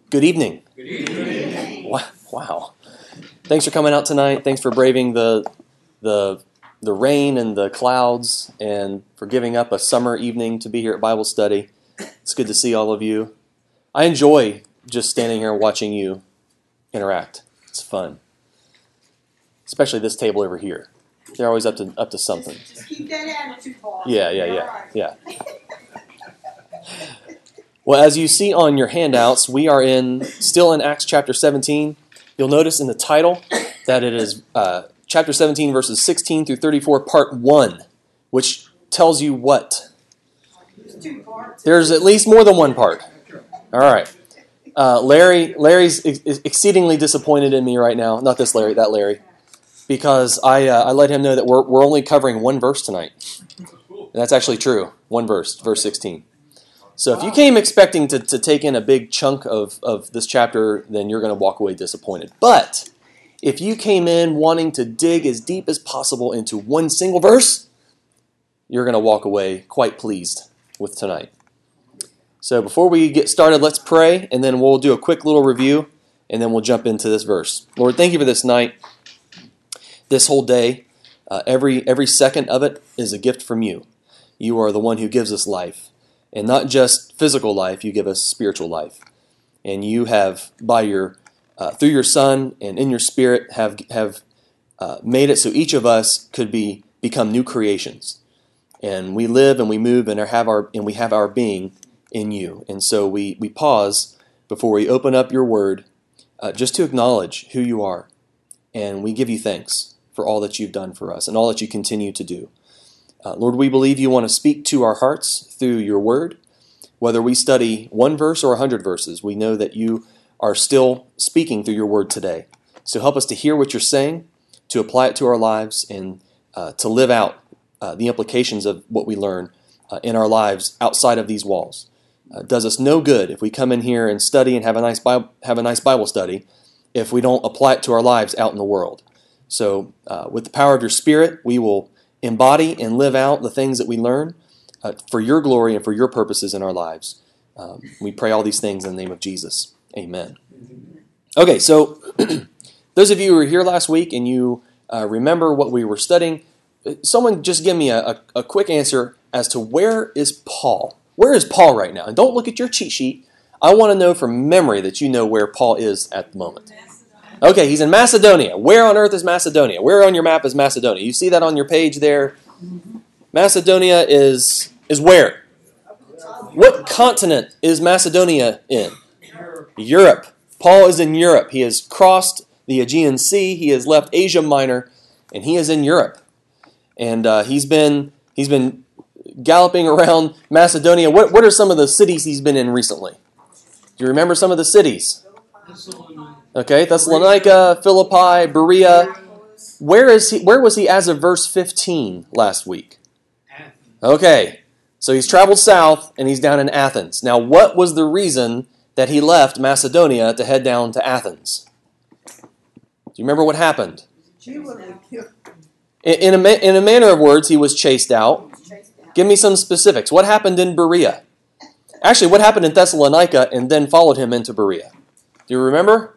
Good evening. Good evening. Wow. Thanks for coming out tonight. Thanks for braving the rain and the clouds and for giving up a summer evening to be here at Bible study. It's good to see all of you. I enjoy just standing here and watching you interact. It's fun. Especially this table over here. They're always up to something. Just keep that attitude, boss. Yeah. Well, as you see on your handouts, we are still in Acts chapter 17. You'll notice in the title that it is chapter 17, verses 16 through 34, part 1, which tells you what? There's 2 parts. There's at least more than one part. All right. Larry's exceedingly disappointed in me right now. Not this Larry, that Larry. Because I let him know that we're only covering one verse tonight. And that's actually true. One verse 16. So if you came expecting to take in a big chunk of this chapter, then you're going to walk away disappointed. But if you came in wanting to dig as deep as possible into one single verse, you're going to walk away quite pleased with tonight. So before we get started, let's pray, and then we'll do a quick little review, and then we'll jump into this verse. Lord, thank you for this night, this whole day. Every second of it is a gift from you. You are the one who gives us life. And not just physical life, you give us spiritual life. And you have, through your Son and in your Spirit, have made it so each of us could become new creations. And we live and we move and we have our being in you. And so we pause before we open up your word just to acknowledge who you are. And we give you thanks for all that you've done for us and all that you continue to do. Lord, we believe you want to speak to our hearts through your word. Whether we study one verse or 100 verses, we know that you are still speaking through your word today. So help us to hear what you're saying, to apply it to our lives, and to live out the implications of what we learn in our lives outside of these walls. It does us no good if we come in here and study and have a nice Bible study if we don't apply it to our lives out in the world. So with the power of your Spirit, we will embody and live out the things that we learn for your glory and for your purposes in our lives. We pray all these things in the name of Jesus. Amen. Okay, so those of you who were here last week and you remember what we were studying, someone just give me a quick answer as to where is Paul? Where is Paul right now? And don't look at your cheat sheet. I want to know from memory that you know where Paul is at the moment. Okay, he's in Macedonia. Where on earth is Macedonia? Where on your map is Macedonia? You see that on your page there? Macedonia is where? What continent is Macedonia in? Europe. Paul is in Europe. He has crossed the Aegean Sea. He has left Asia Minor, and he is in Europe. And he's been galloping around Macedonia. What are some of the cities he's been in recently? Do you remember some of the cities? Okay, Thessalonica, Philippi, Berea. Where was he as of verse 15 last week? Okay, so he's traveled south and he's down in Athens. Now, what was the reason that he left Macedonia to head down to Athens? Do you remember what happened? In a manner of words, he was chased out. Give me some specifics. What happened in Berea? Actually, what happened in Thessalonica and then followed him into Berea? Do you remember?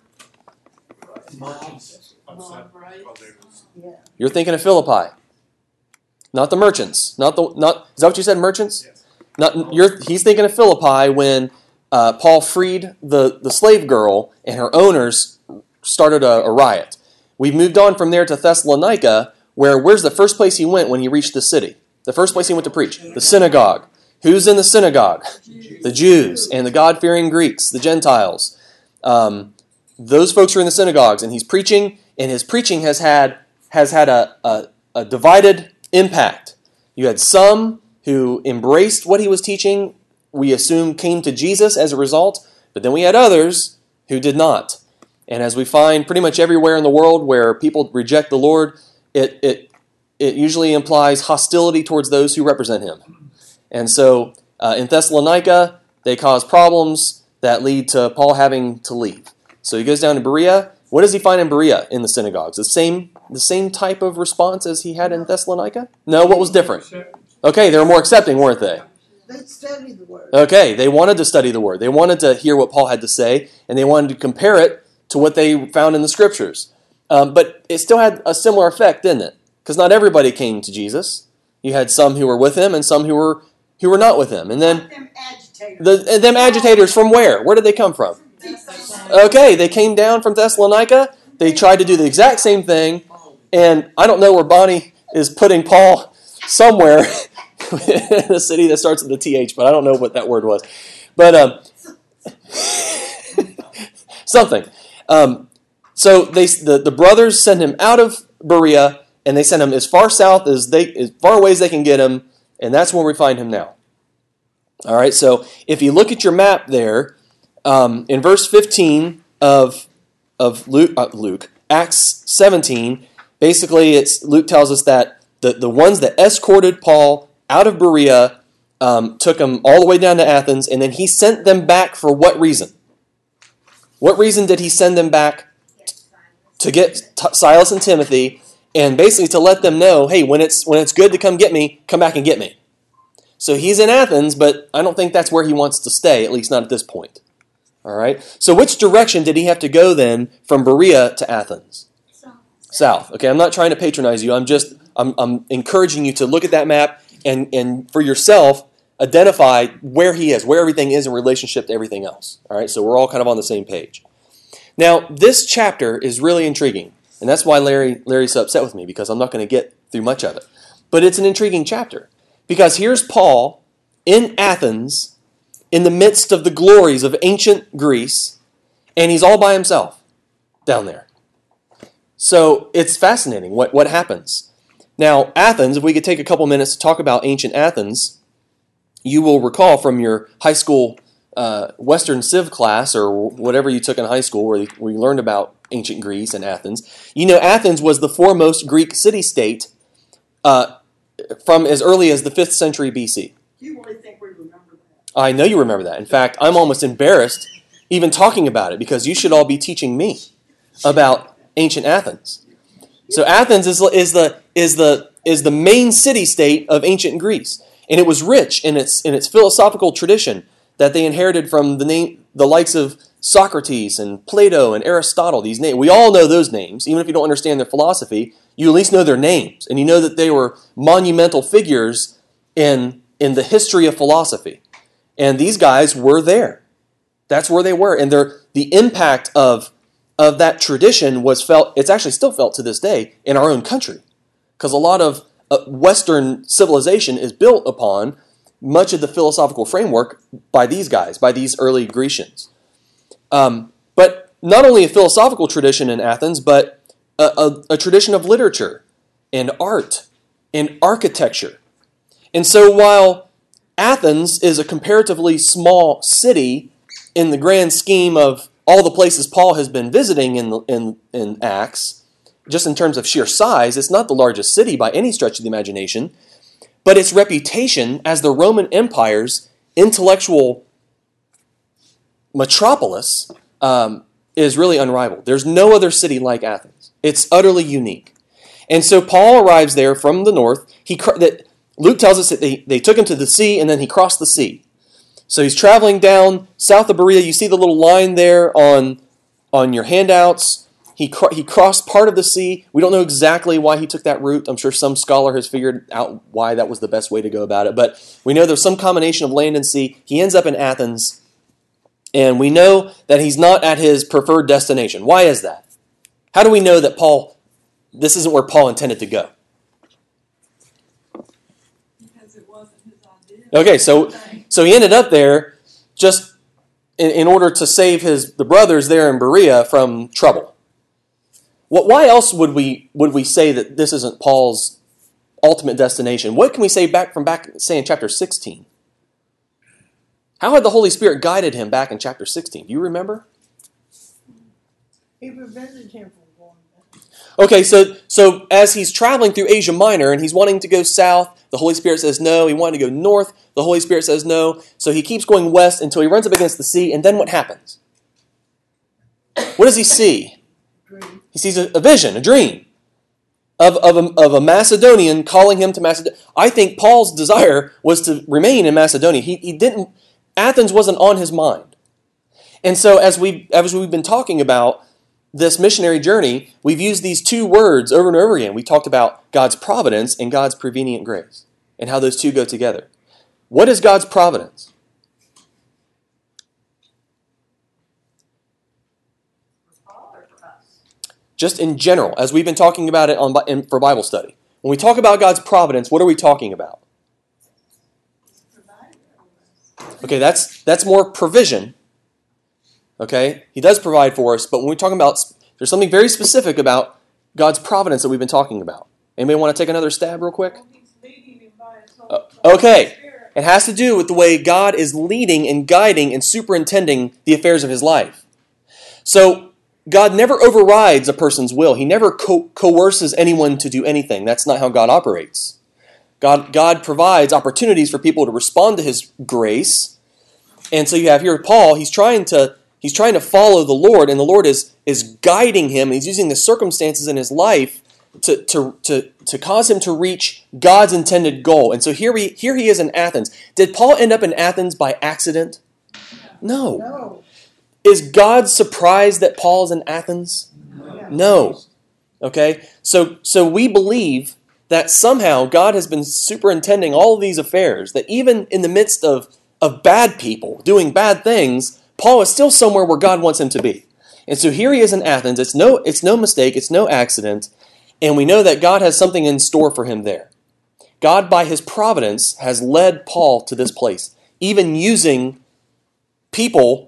You're thinking of Philippi, not the merchants. Is that what you said, merchants? Yes. He's thinking of Philippi when Paul freed the slave girl and her owners started a riot. We've moved on from there to Thessalonica, where's the first place he went when he reached the city? The first place he went to preach? The synagogue. Who's in the synagogue? The Jews and the God-fearing Greeks, the Gentiles. Those folks are in the synagogues, and he's preaching, and his preaching has had a divided impact. You had some who embraced what he was teaching, we assume came to Jesus as a result, but then we had others who did not. And as we find pretty much everywhere in the world where people reject the Lord, it usually implies hostility towards those who represent him. And so in Thessalonica, they cause problems that lead to Paul having to leave. So he goes down to Berea. What does he find in Berea in the synagogues? The same type of response as he had in Thessalonica? No, what was different? Okay, they were more accepting, weren't they? They studied the word. Okay, they wanted to study the Word. They wanted to hear what Paul had to say, and they wanted to compare it to what they found in the Scriptures. But it still had a similar effect, didn't it? Because not everybody came to Jesus. You had some who were with him and some who were not with him. And then Them agitators. them agitators from where? Where did they come from? Okay, they came down from Thessalonica. They tried to do the exact same thing. And I don't know where Bonnie is putting Paul somewhere in a city that starts with a TH, but I don't know what that word was. But something. So the brothers send him out of Berea, and they send him as far south as far away as they can get him, and that's where we find him now. All right. So if you look at your map there, in verse 15 of Luke, Acts 17, basically Luke tells us that the ones that escorted Paul out of Berea took him all the way down to Athens, and then he sent them back for what reason? What reason did he send them back? To get Silas and Timothy, and basically to let them know, hey, when it's good to come get me, come back and get me. So he's in Athens, but I don't think that's where he wants to stay, at least not at this point. All right. So which direction did he have to go then from Berea to Athens? South. Okay, I'm not trying to patronize you. I'm encouraging you to look at that map and for yourself identify where he is, where everything is in relationship to everything else. All right. So we're all kind of on the same page. Now, this chapter is really intriguing, and that's why Larry's so upset with me, because I'm not going to get through much of it. But it's an intriguing chapter, because here's Paul in Athens in the midst of the glories of ancient Greece, and he's all by himself down there. So it's fascinating what happens. Now, Athens, if we could take a couple minutes to talk about ancient Athens, you will recall from your high school Western Civ class or whatever you took in high school where you learned about ancient Greece and Athens. You know, Athens was the foremost Greek city-state from as early as the 5th century BC. You really think we remember that? I know you remember that. In fact, I'm almost embarrassed even talking about it, because you should all be teaching me about ancient Athens. So Athens is the main city-state of ancient Greece, and it was rich in its philosophical tradition that they inherited from the likes of Socrates and Plato and Aristotle. These names, we all know those names. Even if you don't understand their philosophy, you at least know their names, and you know that they were monumental figures in the history of philosophy. And these guys were there. That's where they were, and the impact of that tradition was felt. It's actually still felt to this day in our own country, because a lot of Western civilization is built upon much of the philosophical framework by these guys, by these early Grecians. But not only a philosophical tradition in Athens, but a tradition of literature and art and architecture. And so while Athens is a comparatively small city in the grand scheme of all the places Paul has been visiting in Acts, just in terms of sheer size, it's not the largest city by any stretch of the imagination, but its reputation as the Roman Empire's intellectual metropolis is really unrivaled. There's no other city like Athens. It's utterly unique. And so Paul arrives there from the north. Luke tells us that they took him to the sea, and then he crossed the sea. So he's traveling down south of Berea. You see the little line there on your handouts. He crossed part of the sea. We don't know exactly why he took that route. I'm sure some scholar has figured out why that was the best way to go about it. But we know there's some combination of land and sea. He ends up in Athens. And we know that he's not at his preferred destination. Why is that? How do we know that this isn't where Paul intended to go? Because it wasn't his idea. Okay, so he ended up there just in order to save the brothers there in Berea from trouble. Why else would we say that this isn't Paul's ultimate destination? What can we say back in chapter 16? How had the Holy Spirit guided him back in chapter 16? Do you remember? He prevented him from going back. Okay, so as he's traveling through Asia Minor and he's wanting to go south, the Holy Spirit says no. He wanted to go north, the Holy Spirit says no. So he keeps going west until he runs up against the sea, and then what happens? What does he see? He sees a vision, a dream, of a Macedonian calling him to Macedonia. I think Paul's desire was to remain in Macedonia. He didn't. Athens wasn't on his mind. And so as we've been talking about this missionary journey, we've used these two words over and over again. We talked about God's providence and God's prevenient grace and how those two go together. What is God's providence? For Paul or for us? Just in general, as we've been talking about it for Bible study. When we talk about God's providence, what are we talking about? Provided for us. Okay, that's more provision. Okay, He does provide for us, but when we're talking about, there's something very specific about God's providence that we've been talking about. Anybody want to take another stab real quick? Well, he's leading him by his Okay. Spirit. It has to do with the way God is leading and guiding and superintending the affairs of his life. So, God never overrides a person's will. He never coerces anyone to do anything. That's not how God operates. God provides opportunities for people to respond to his grace. And so you have here Paul, he's trying to follow the Lord, and the Lord is guiding him, and he's using the circumstances in his life to cause him to reach God's intended goal. And so here he is in Athens. Did Paul end up in Athens by accident? No. No. Is God surprised that Paul is in Athens? No. Okay? So we believe that somehow God has been superintending all of these affairs, that even in the midst of bad people doing bad things, Paul is still somewhere where God wants him to be. And so here he is in Athens. It's no mistake. It's no accident. And we know that God has something in store for him there. God, by his providence, has led Paul to this place, even using people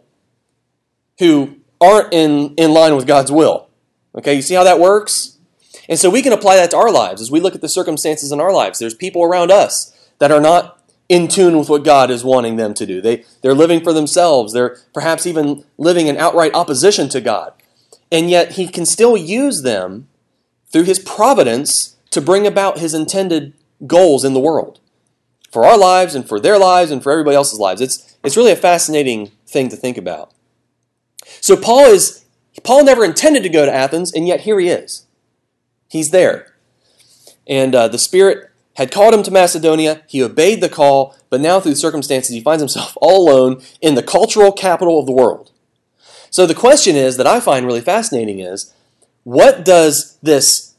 who aren't in line with God's will. Okay, you see how that works? And so we can apply that to our lives as we look at the circumstances in our lives. There's people around us that are not in tune with what God is wanting them to do. They're living for themselves. They're perhaps even living in outright opposition to God. And yet he can still use them through his providence to bring about his intended goals in the world. For our lives and for their lives and for everybody else's lives. It's really a fascinating thing to think about. So Paul never intended to go to Athens, and yet here he is. He's there. And the Spirit had called him to Macedonia. He obeyed the call, but now through circumstances he finds himself all alone in the cultural capital of the world. So the question is, that I find really fascinating is, what does this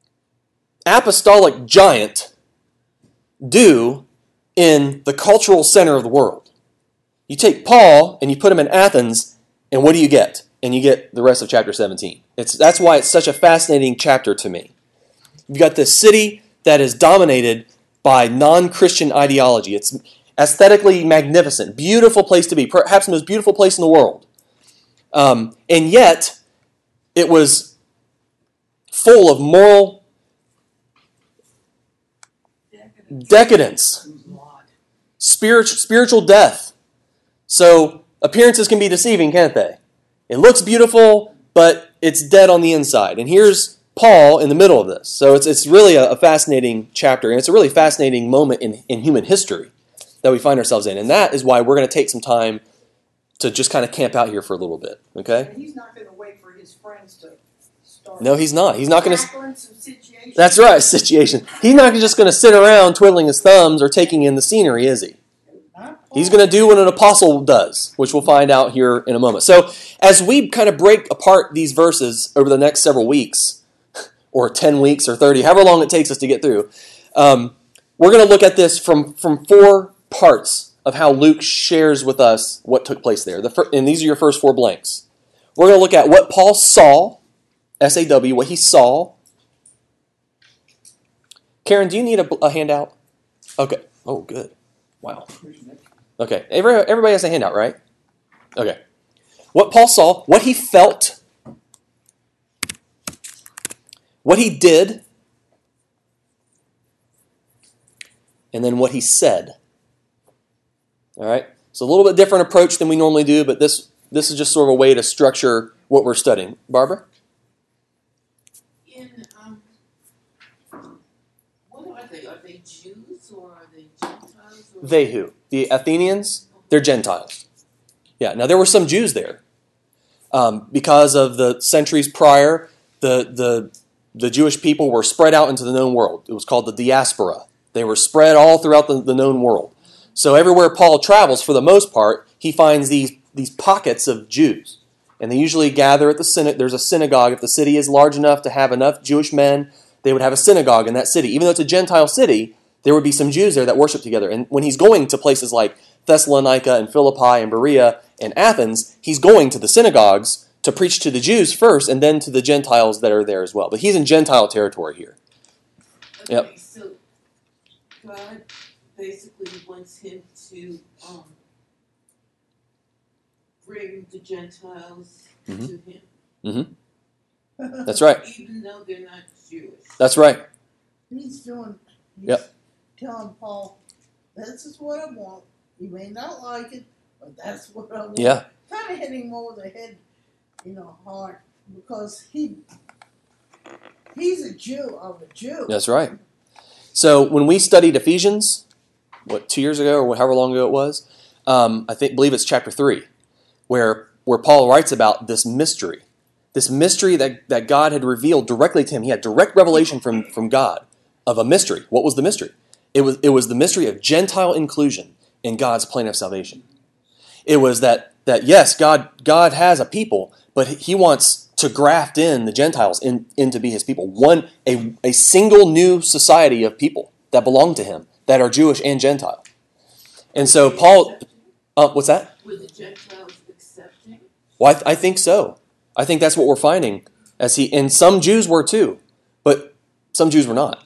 apostolic giant do in the cultural center of the world? You take Paul and you put him in Athens, and what do you get? And you get the rest of chapter 17. That's why it's such a fascinating chapter to me. You've got this city that is dominated by non-Christian ideology. It's aesthetically magnificent, beautiful place to be, perhaps the most beautiful place in the world. And yet, it was full of moral decadence, spiritual death. So appearances can be deceiving, can't they? It looks beautiful, but it's dead on the inside. And here's Paul in the middle of this. So it's really a fascinating chapter, and it's a really fascinating moment in human history that we find ourselves in. And that is why we're going to take some time to just kind of camp out here for a little bit. Okay? And he's not going to wait for his friends to start. No, he's not. He's not going to. tackling some situations. That's right, situation. He's not just going to sit around twiddling his thumbs or taking in the scenery, is he? He's going to do what an apostle does, which we'll find out here in a moment. So as we kind of break apart these verses over the next several weeks, or 10 weeks or 30, however long it takes us to get through, we're going to look at this from 4 parts of how Luke shares with us what took place there. And these are your first 4 blanks. We're going to look at what Paul saw, S-A-W, what he saw. Karen, do you need a handout? Okay. Oh, good. Wow. Okay. Everybody has a handout, right? Okay. What Paul saw, what he felt, what he did, and then what he said. All right? It's a little bit different approach than we normally do, but this is just sort of a way to structure what we're studying. Barbara? What are they? Are they Jews or are they Gentiles? Or They who? The Athenians? They're Gentiles. Yeah, now there were some Jews there. Because of the centuries prior, the the Jewish people were spread out into the known world. It was called the diaspora. They were spread all throughout the known world. So everywhere Paul travels, for the most part, he finds these pockets of Jews. And they usually gather at the synagogue. There's a synagogue. If the city is large enough to have enough Jewish men, they would have a synagogue in that city. Even though it's a Gentile city, there would be some Jews there that worship together. And when he's going to places like Thessalonica and Philippi and Berea and Athens, he's going to the synagogues to preach to the Jews first and then to the Gentiles that are there as well. But he's in Gentile territory here. Okay, Yep. so God basically wants him to bring the Gentiles Mhm. to him, Mm-hmm. That's right. even though they're not Jewish. That's right. He's Yep. telling Paul, this is what I want. You may not like it, but that's what I want. Yeah. Kind of hitting him over the head, hard, because he's a Jew of a Jew. That's right. So when we studied Ephesians, 2 years ago or however long ago it was, believe it's chapter 3, where Paul writes about this mystery that God had revealed directly to him. He had direct revelation from God of a mystery. What was the mystery? It was the mystery of Gentile inclusion in God's plan of salvation. It was that yes, God has a people, but He wants to graft in the Gentiles in to be His people. A single new society of people that belong to Him, that are Jewish and Gentile. And so Paul, what's that? Were the Gentiles accepting? Well, I think so. I think that's what we're finding. And some Jews were too, but some Jews were not.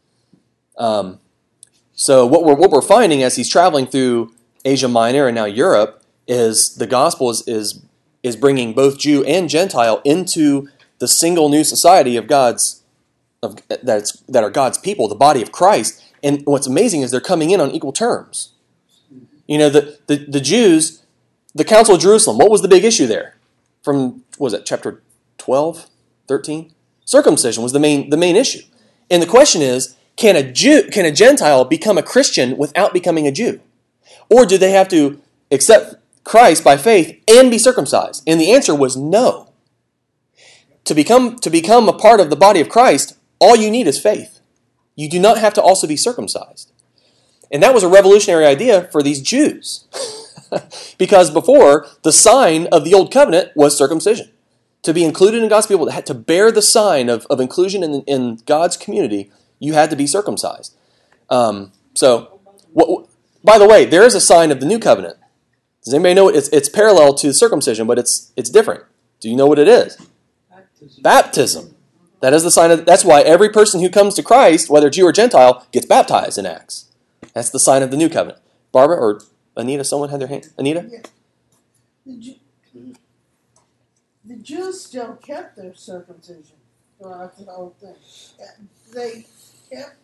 So what we're finding as he's traveling through Asia Minor and now Europe is the gospel is bringing both Jew and Gentile into the single new society of that are God's people, the body of Christ. And what's amazing is they're coming in on equal terms. The Jews, the Council of Jerusalem, what was the big issue there? From, what was it, chapter 12, 13? Circumcision was the main issue. And the question is, can a Gentile become a Christian without becoming a Jew? Or do they have to accept Christ by faith and be circumcised? And the answer was no. To become a part of the body of Christ, all you need is faith. You do not have to also be circumcised. And that was a revolutionary idea for these Jews. Because before, the sign of the Old Covenant was circumcision. To be included in God's people, to bear the sign of inclusion in God's community, you had to be circumcised. By the way, there is a sign of the New Covenant. Does anybody know it? It's parallel to circumcision, but it's different. Do you know what it is? Baptism. That is the sign of. That's why every person who comes to Christ, whether Jew or Gentile, gets baptized in Acts. That's the sign of the New Covenant. Barbara or Anita, someone had their hand. Anita? Yeah. The Jews still kept their circumcision throughout the whole thing. They kept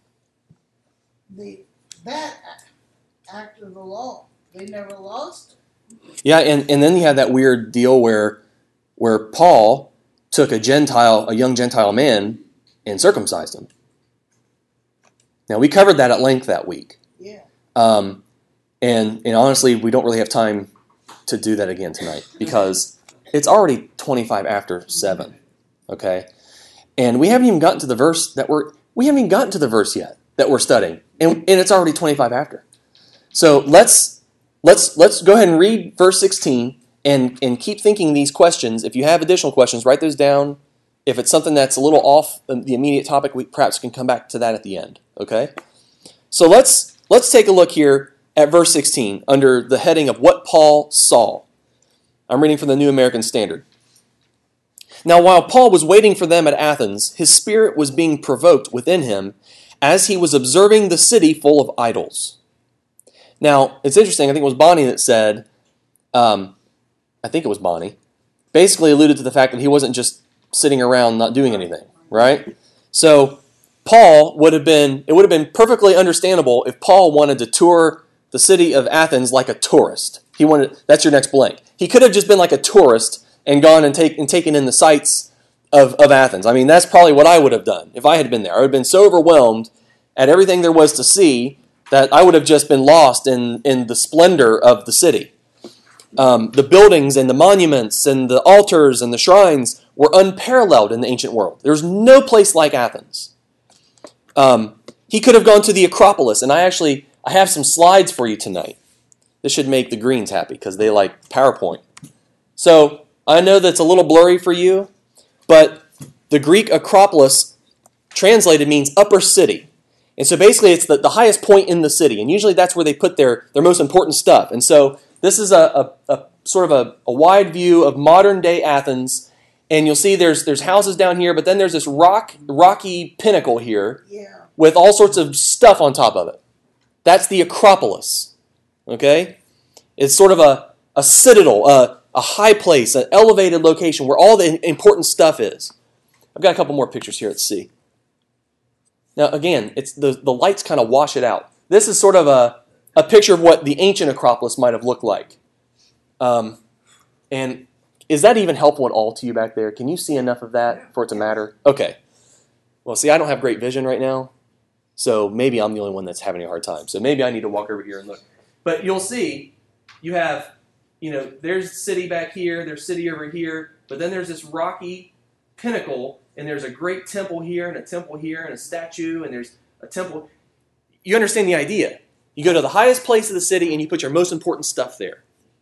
that act of the law. They never lost it. Yeah, and then you have that weird deal where Paul took a young Gentile man, and circumcised him. Now, we covered that at length that week. Yeah. And honestly, we don't really have time to do that again tonight because it's already 25 after 7. Okay? And we haven't even gotten to the verse yet that we're studying. And it's already 25 after. So let's go ahead and read verse 16 and keep thinking these questions. If you have additional questions, write those down. If it's something that's a little off the immediate topic, we perhaps can come back to that at the end. Okay? So let's take a look here at verse 16 under the heading of what Paul saw. I'm reading from the New American Standard. Now, while Paul was waiting for them at Athens, his spirit was being provoked within him as he was observing the city full of idols. Now, it's interesting. I think it was Bonnie that said, basically alluded to the fact that he wasn't just sitting around not doing anything, right? So it would have been perfectly understandable if Paul wanted to tour the city of Athens like a tourist. That's your next blank. He could have just been like a tourist and gone and taken in the sights of Athens. I mean, that's probably what I would have done if I had been there. I would have been so overwhelmed at everything there was to see that I would have just been lost in the splendor of the city. The buildings and the monuments and the altars and the shrines were unparalleled in the ancient world. There's no place like Athens. He could have gone to the Acropolis, and I have some slides for you tonight. This should make the Greens happy because they like PowerPoint. So I know that's a little blurry for you, but the Greek Acropolis translated means upper city. And so basically it's the highest point in the city, and usually that's where they put their most important stuff. And so this is a sort of a wide view of modern-day Athens, and you'll see there's houses down here, but then there's this rocky pinnacle here with all sorts of stuff on top of it. That's the Acropolis, okay? It's sort of a citadel, a high place, an elevated location where all the important stuff is. I've got a couple more pictures here. Let's see. Now, again, it's the lights kind of wash it out. This is sort of a picture of what the ancient Acropolis might have looked like. And is that even helpful at all to you back there? Can you see enough of that for it to matter? Okay. Well, see, I don't have great vision right now, so maybe I'm the only one that's having a hard time. So maybe I need to walk over here and look. But you'll see, you have, there's city back here, there's city over here, but then there's this rocky pinnacle, and there's a great temple here, and a temple here, and a statue, and there's a temple. You understand the idea. You go to the highest place of the city, and you put your most important stuff there.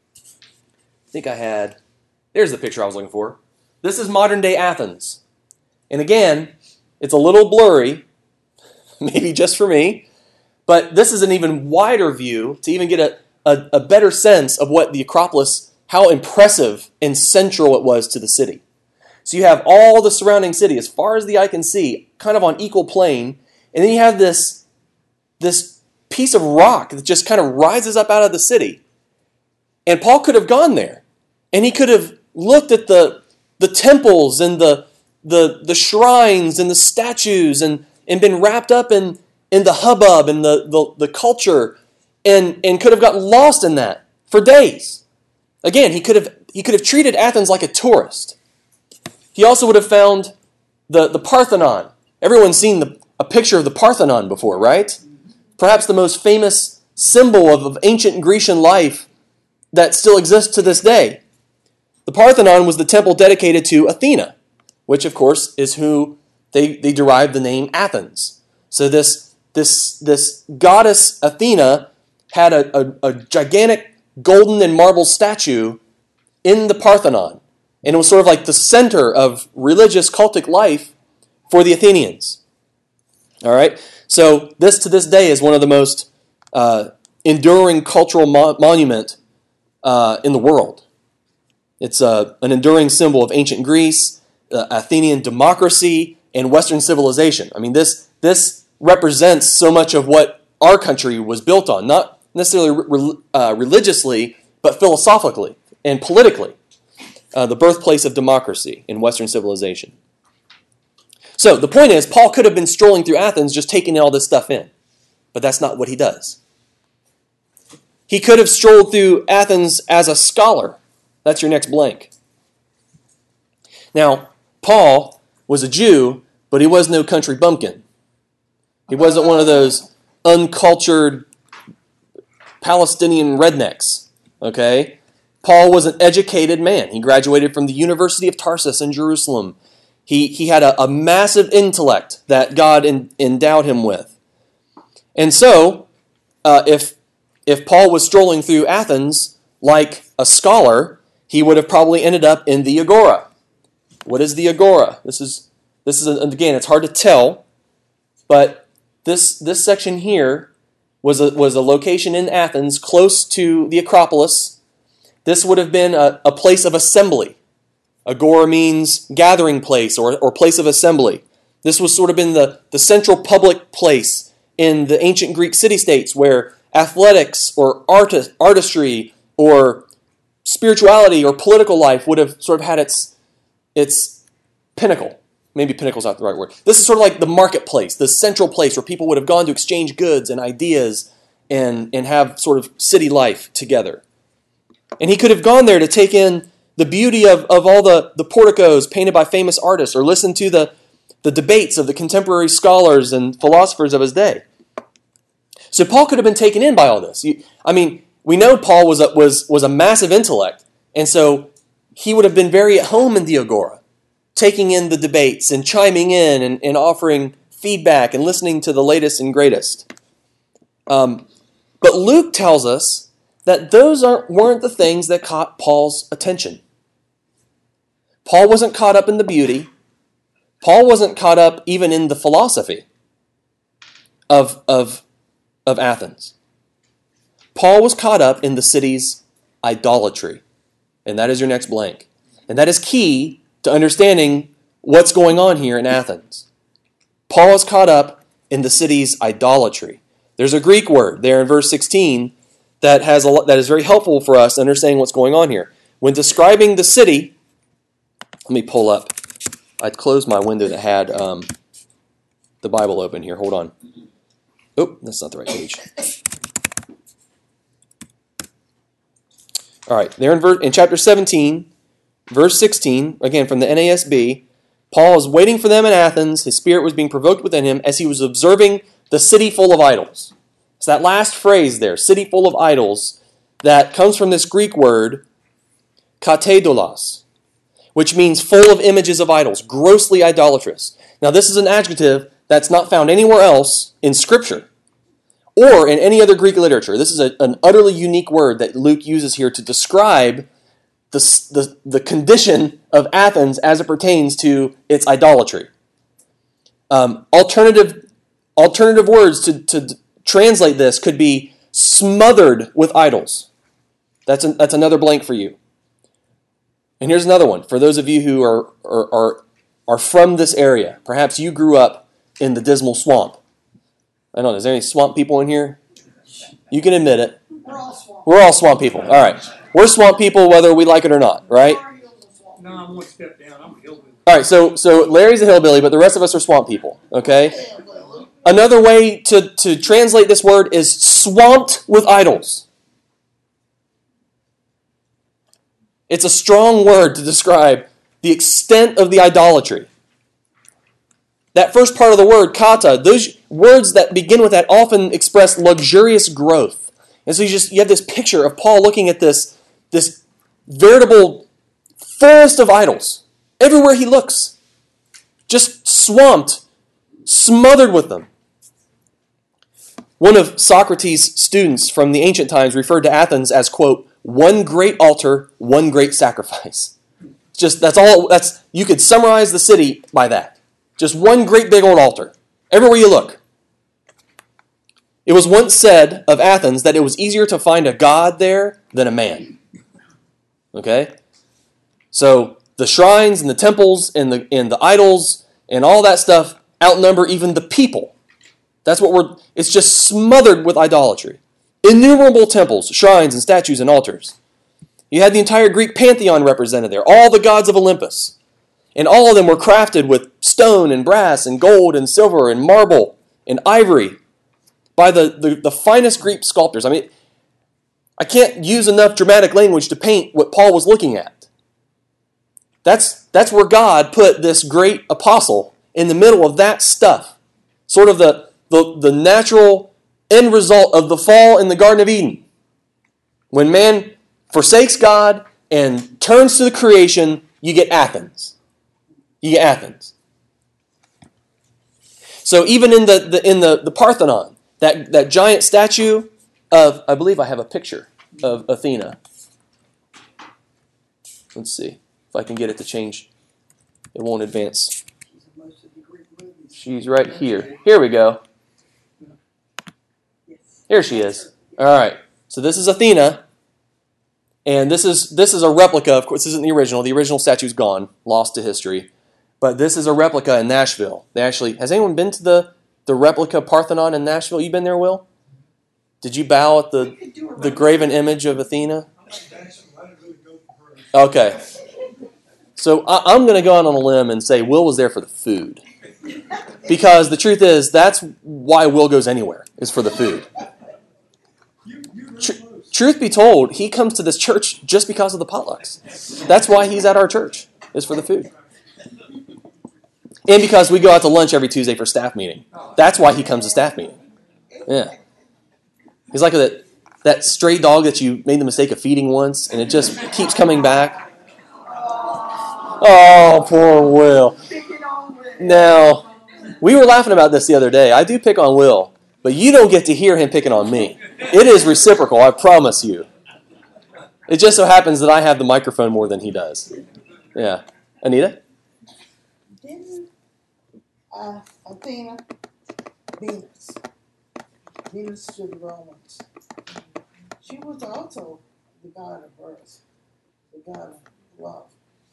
I think there's the picture I was looking for. This is modern-day Athens. And again, it's a little blurry, maybe just for me, but this is an even wider view to even get a better sense of what the Acropolis, how impressive and central it was to the city. So you have all the surrounding city, as far as the eye can see, kind of on equal plane, and then you have this piece of rock that just kind of rises up out of the city. And Paul could have gone there, and he could have looked at the temples and the shrines and the statues and been wrapped up in the hubbub and the culture and could have gotten lost in that for days. Again, he could have treated Athens like a tourist. He also would have found the Parthenon. Everyone's seen a picture of the Parthenon before, right? Perhaps the most famous symbol of ancient Grecian life that still exists to this day. The Parthenon was the temple dedicated to Athena, which of course is who they derived the name Athens. So this goddess Athena had a gigantic golden and marble statue in the Parthenon. And it was sort of like the center of religious cultic life for the Athenians. All right? So this to this day is one of the most enduring cultural monument in the world. It's an enduring symbol of ancient Greece, Athenian democracy, and Western civilization. I mean, this represents so much of what our country was built on, not necessarily religiously, but philosophically and politically. The birthplace of democracy in Western civilization. So the point is, Paul could have been strolling through Athens just taking all this stuff in, but that's not what he does. He could have strolled through Athens as a scholar. That's your next blank. Now, Paul was a Jew, but he was no country bumpkin. He wasn't one of those uncultured Palestinian rednecks, okay? Paul was an educated man. He graduated from the University of Tarsus in Jerusalem. He had a massive intellect that God endowed him with. And so, if Paul was strolling through Athens like a scholar, he would have probably ended up in the Agora. What is the Agora? This is again, it's hard to tell, but this section here was a location in Athens close to the Acropolis. This would have been a place of assembly. Agora means gathering place or place of assembly. This was sort of been the central public place in the ancient Greek city-states where athletics or artistry or spirituality or political life would have sort of had its pinnacle. Maybe pinnacle's not the right word. This is sort of like the marketplace, the central place where people would have gone to exchange goods and ideas and have sort of city life together. And he could have gone there to take in the beauty of all the porticos painted by famous artists or listen to the debates of the contemporary scholars and philosophers of his day. So Paul could have been taken in by all this. We know Paul was a massive intellect, and so he would have been very at home in the Agora. taking in the debates and chiming in and offering feedback and listening to the latest and greatest. But Luke tells us that those weren't the things that caught Paul's attention. Paul wasn't caught up in the beauty. Paul wasn't caught up even in the philosophy of Athens. Paul was caught up in the city's idolatry. And that is your next blank. And that is key to understanding what's going on here in Athens. Paul is caught up in the city's idolatry. There's a Greek word there in verse 16 that is very helpful for us understanding what's going on here. When describing the city, let me pull up. I'd closed my window that had the Bible open here. Hold on. Oh, that's not the right page. All right, there in chapter 17, verse 16, again from the NASB, Paul is waiting for them in Athens. His spirit was being provoked within him as he was observing the city full of idols. It's that last phrase there, city full of idols, that comes from this Greek word, katedolos, which means full of images of idols, grossly idolatrous. Now, this is an adjective that's not found anywhere else in Scripture or in any other Greek literature. This is an utterly unique word that Luke uses here to describe the condition of Athens as it pertains to its idolatry. Alternative words to translate this could be smothered with idols. That's another blank for you. And here's another one for those of you who are from this area. Perhaps you grew up in the Dismal Swamp. I don't know. Is there any swamp people in here? You can admit it. We're all swamp people. All right. We're swamp people whether we like it or not, right? No, I'm one step down. I'm a hillbilly. All right, so Larry's a hillbilly, but the rest of us are swamp people, okay? Another way to translate this word is swamped with idols. It's a strong word to describe the extent of the idolatry. That first part of the word, kata, those words that begin with that often express luxurious growth. And so you have this picture of Paul looking at this veritable forest of idols. Everywhere he looks. Just swamped, smothered with them. One of Socrates' students from the ancient times referred to Athens as, quote, one great altar, one great sacrifice. You could summarize the city by that. Just one great big old altar. Everywhere you look. It was once said of Athens that it was easier to find a god there than a man. Okay? So the shrines and the temples and the idols and all that stuff outnumber even the people. It's just smothered with idolatry. Innumerable temples, shrines, and statues and altars. You had the entire Greek pantheon represented there, all the gods of Olympus. And all of them were crafted with stone and brass and gold and silver and marble and ivory by the finest Greek sculptors. I mean, I can't use enough dramatic language to paint what Paul was looking at. That's where God put this great apostle in the middle of that stuff. Sort of the natural end result of the fall in the Garden of Eden. When man forsakes God and turns to the creation, you get Athens. You get Athens. So even in the Parthenon, that giant statue of, I believe I have a picture of Athena. Let's see if I can get it to change. It won't advance. She's right here. Here we go. Here she is. All right. So this is Athena, and this is a replica. Of course, this isn't the original. The original statue's gone, lost to history. But this is a replica in Nashville. Has anyone been to the replica Parthenon in Nashville? You been there, Will? Did you bow at the graven image of Athena? Okay. So I'm going to go out on a limb and say Will was there for the food. Because the truth is, that's why Will goes anywhere, is for the food. Truth be told, he comes to this church just because of the potlucks. That's why he's at our church, is for the food. And because we go out to lunch every Tuesday for staff meeting. That's why he comes to staff meeting. Yeah. He's like that stray dog that you made the mistake of feeding once, and it just keeps coming back. Oh, poor Will. Picking on Will. Now, we were laughing about this the other day. I do pick on Will, but you don't get to hear him picking on me. It is reciprocal, I promise you. It just so happens that I have the microphone more than he does. Yeah. Anita? Didn't Athena, Venus to the Romans, she was also the god of earth, the god of love.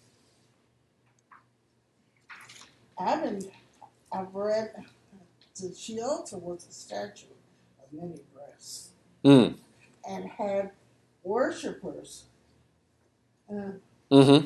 I've read that she also was a statue of many breasts Mm. and had worshippers. Mm-hmm.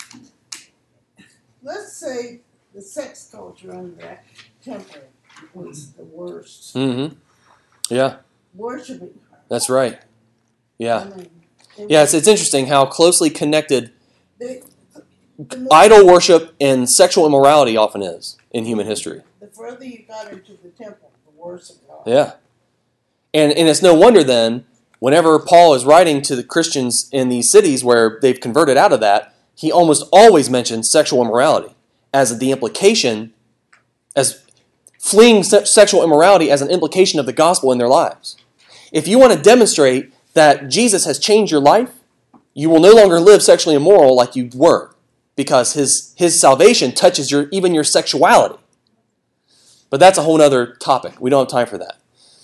Let's say the sex culture in that temple was the worst. Mm-hmm. Yeah, Worshipping her. that's right. Yeah. I mean, Yeah, it's interesting how closely connected the idol worship and sexual immorality often is in human history. The further you got into the temple, the worse it got. Yeah. And it's no wonder then, whenever Paul is writing to the Christians in these cities where they've converted out of that, he almost always mentions sexual immorality as the implication, as fleeing sexual immorality as an implication of the gospel in their lives. If you want to demonstrate that Jesus has changed your life, you will no longer live sexually immoral like you were, because his salvation touches even your sexuality. But that's a whole other topic. We don't have time for that.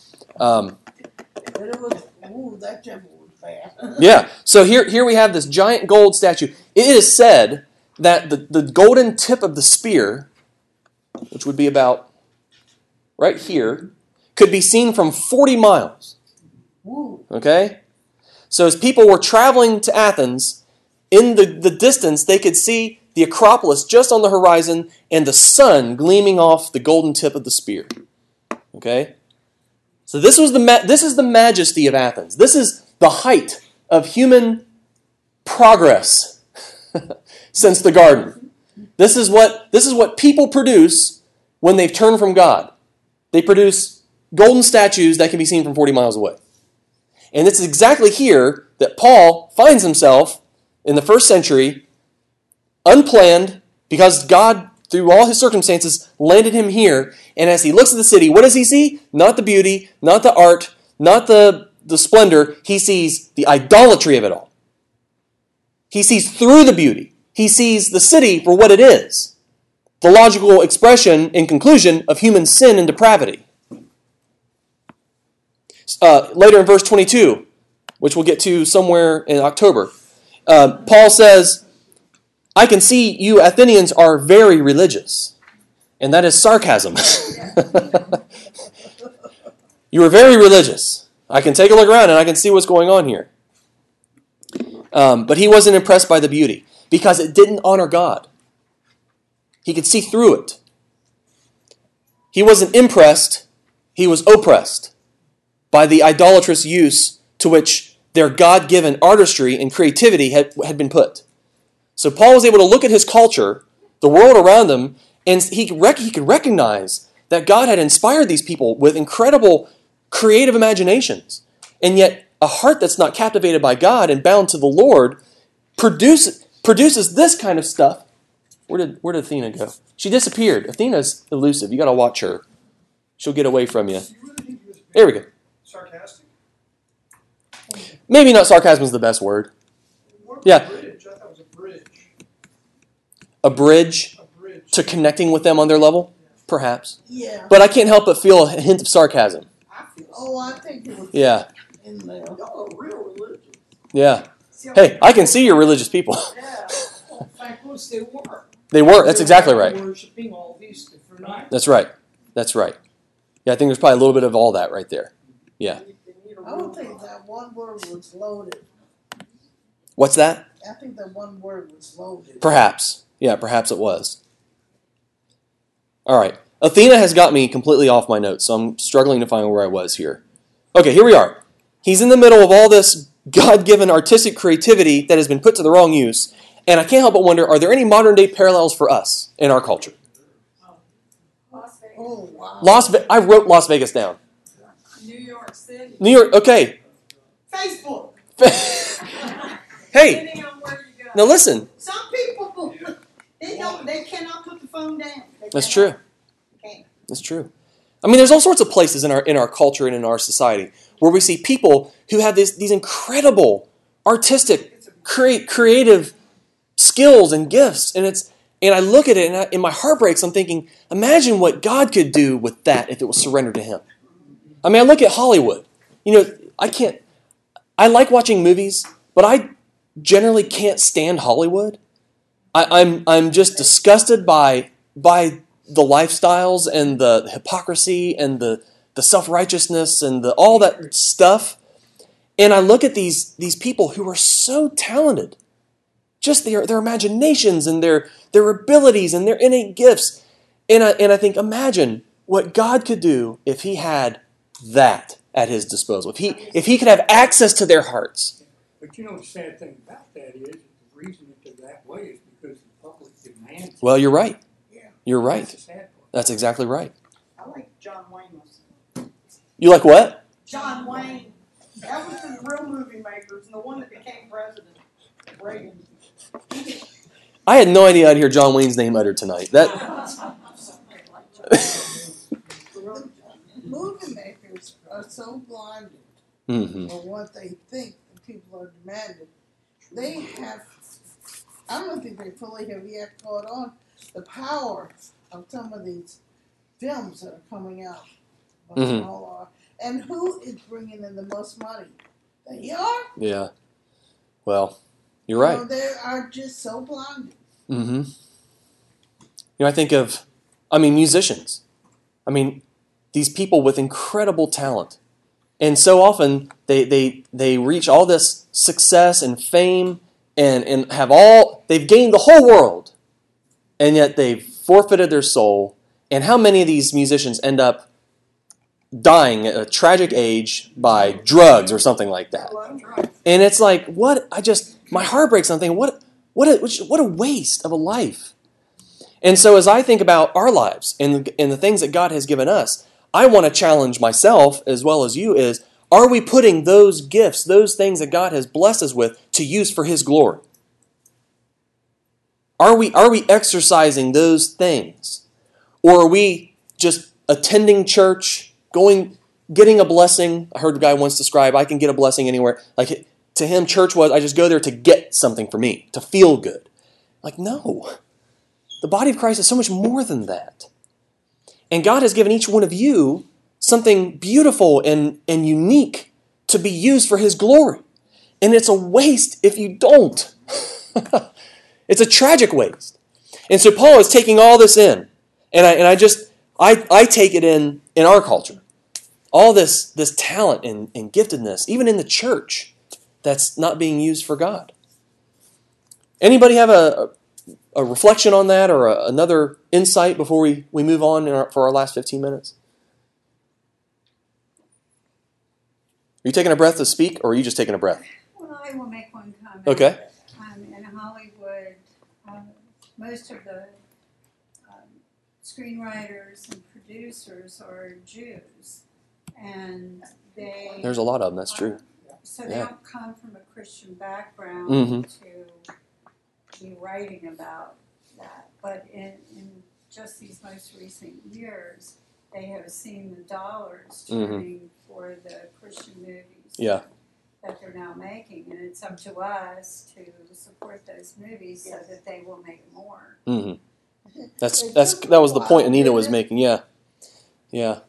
But it was, that temple was bad. Yeah. So here we have this giant gold statue. It is said that the golden tip of the spear, which would be about right here, could be seen from 40 miles. Woo. Okay? So as people were traveling to Athens, in the distance, they could see the Acropolis just on the horizon and the sun gleaming off the golden tip of the spear. Okay? So this is the majesty of Athens. This is the height of human progress since the garden. This is what people produce when they've turned from God. They produce golden statues that can be seen from 40 miles away. And it's exactly here that Paul finds himself in the first century, unplanned, because God, through all his circumstances, landed him here. And as he looks at the city, what does he see? Not the beauty, not the art, not the splendor. He sees the idolatry of it all. He sees through the beauty. He sees the city for what it is. The logical expression and conclusion of human sin and depravity. Later in verse 22, which we'll get to somewhere in October, Paul says, I can see you Athenians are very religious. And that is sarcasm. You are very religious. I can take a look around and I can see what's going on here. But he wasn't impressed by the beauty because it didn't honor God. He could see through it. He wasn't impressed, he was oppressed by the idolatrous use to which their God-given artistry and creativity had been put. So Paul was able to look at his culture, the world around him, and he could recognize that God had inspired these people with incredible creative imaginations. And yet a heart that's not captivated by God and bound to the Lord produces this kind of stuff. Where did Athena go? She disappeared. Athena's elusive. You got to watch her. She'll get away from you. You really think he was There we go. sarcastic? Maybe not sarcasm is the best word. What Yeah. bridge? I thought it was a bridge. A bridge A bridge. to connecting with them on their level? Perhaps. Yeah. But I can't help but feel a hint of sarcasm. I think it was Yeah. in there. Y'all are real religious. Yeah. Hey, I can see you're religious people. Yeah. Well, in fact, was they were. They were. That's exactly right. Worshipping all these different idols. That's right. That's right. Yeah, I think there's probably a little bit of all that right there. Yeah. I don't think that one word was loaded. What's that? I think that one word was loaded. Perhaps. Yeah, perhaps it was. All right. Athena has got me completely off my notes, so I'm struggling to find where I was here. Okay, here we are. He's in the middle of all this God-given artistic creativity that has been put to the wrong use, and I can't help but wonder, are there any modern-day parallels for us in our culture? Las Vegas. Oh, wow. I wrote Las Vegas down. New York City. New York, okay. Facebook. Hey, Depending on where you go. now listen. Some people phone down. That's true. Okay. That's true. I mean, there's all sorts of places in our culture and in our society where we see people who have these incredible artistic, creative skills and gifts, and I look at it and my heart breaks. I'm thinking, imagine what God could do with that if it was surrendered to Him. I mean, I look at Hollywood. I like watching movies, but I generally can't stand Hollywood. I'm just disgusted by the lifestyles and the hypocrisy and the self-righteousness and all that stuff. And I look at these people who are so talented, just their imaginations and their abilities and their innate gifts. And I think, imagine what God could do if He had that at His disposal. If he could have access to their hearts. But the sad thing about that is the reason it's that way is because the public demands it. Well, you're right. Yeah. You're right. That's the sad part. That's exactly right. I like John Wayne most. You like what? John Wayne. That was the real movie makers and the one that became president. Reagan. I had no idea I'd hear John Wayne's name uttered tonight. That Movie makers are so blinded mm-hmm. by what they think the people are demanding. They have, I don't think they fully have yet caught on the power of some of these films that are coming out. Mm-hmm. And who is bringing in the most money? They are. Yeah. Well, you're right. They are just so blinded. Mm-hmm. I think of, musicians. These people with incredible talent. And so often they reach all this success and fame and they've gained the whole world. And yet they've forfeited their soul. And how many of these musicians end up dying at a tragic age by drugs or something like that? And it's like, my heart breaks. I'm thinking, what a waste of a life. And so as I think about our lives and the things that God has given us, I want to challenge myself as well as you is, are we putting those gifts, those things that God has blessed us with, to use for His glory? Are we exercising those things? Or are we just attending church, getting a blessing? I heard a guy once describe, I can get a blessing anywhere. Like, to him, church was, I just go there to get something for me, to feel good. Like, no. The body of Christ is so much more than that. And God has given each one of you something beautiful and unique to be used for His glory. And it's a waste if you don't. It's a tragic waste. And so Paul is taking all this in. And I take it in our culture. All this talent and giftedness, even in the church, that's not being used for God. Anybody have a reflection on that or another insight before we move on for our last 15 minutes? Are you taking a breath to speak, or are you just taking a breath? Well, I will make one comment. Okay. In Hollywood, most of the screenwriters and producers are Jews, and there's a lot of them. That's true. So they don't come from a Christian background mm-hmm. to be writing about that. But in just these most recent years, they have seen the dollars turning for the Christian movies that they're now making. And it's up to us to support those movies so that they will make more. Mm-hmm. That was the point Anita was making. Yeah. Yeah.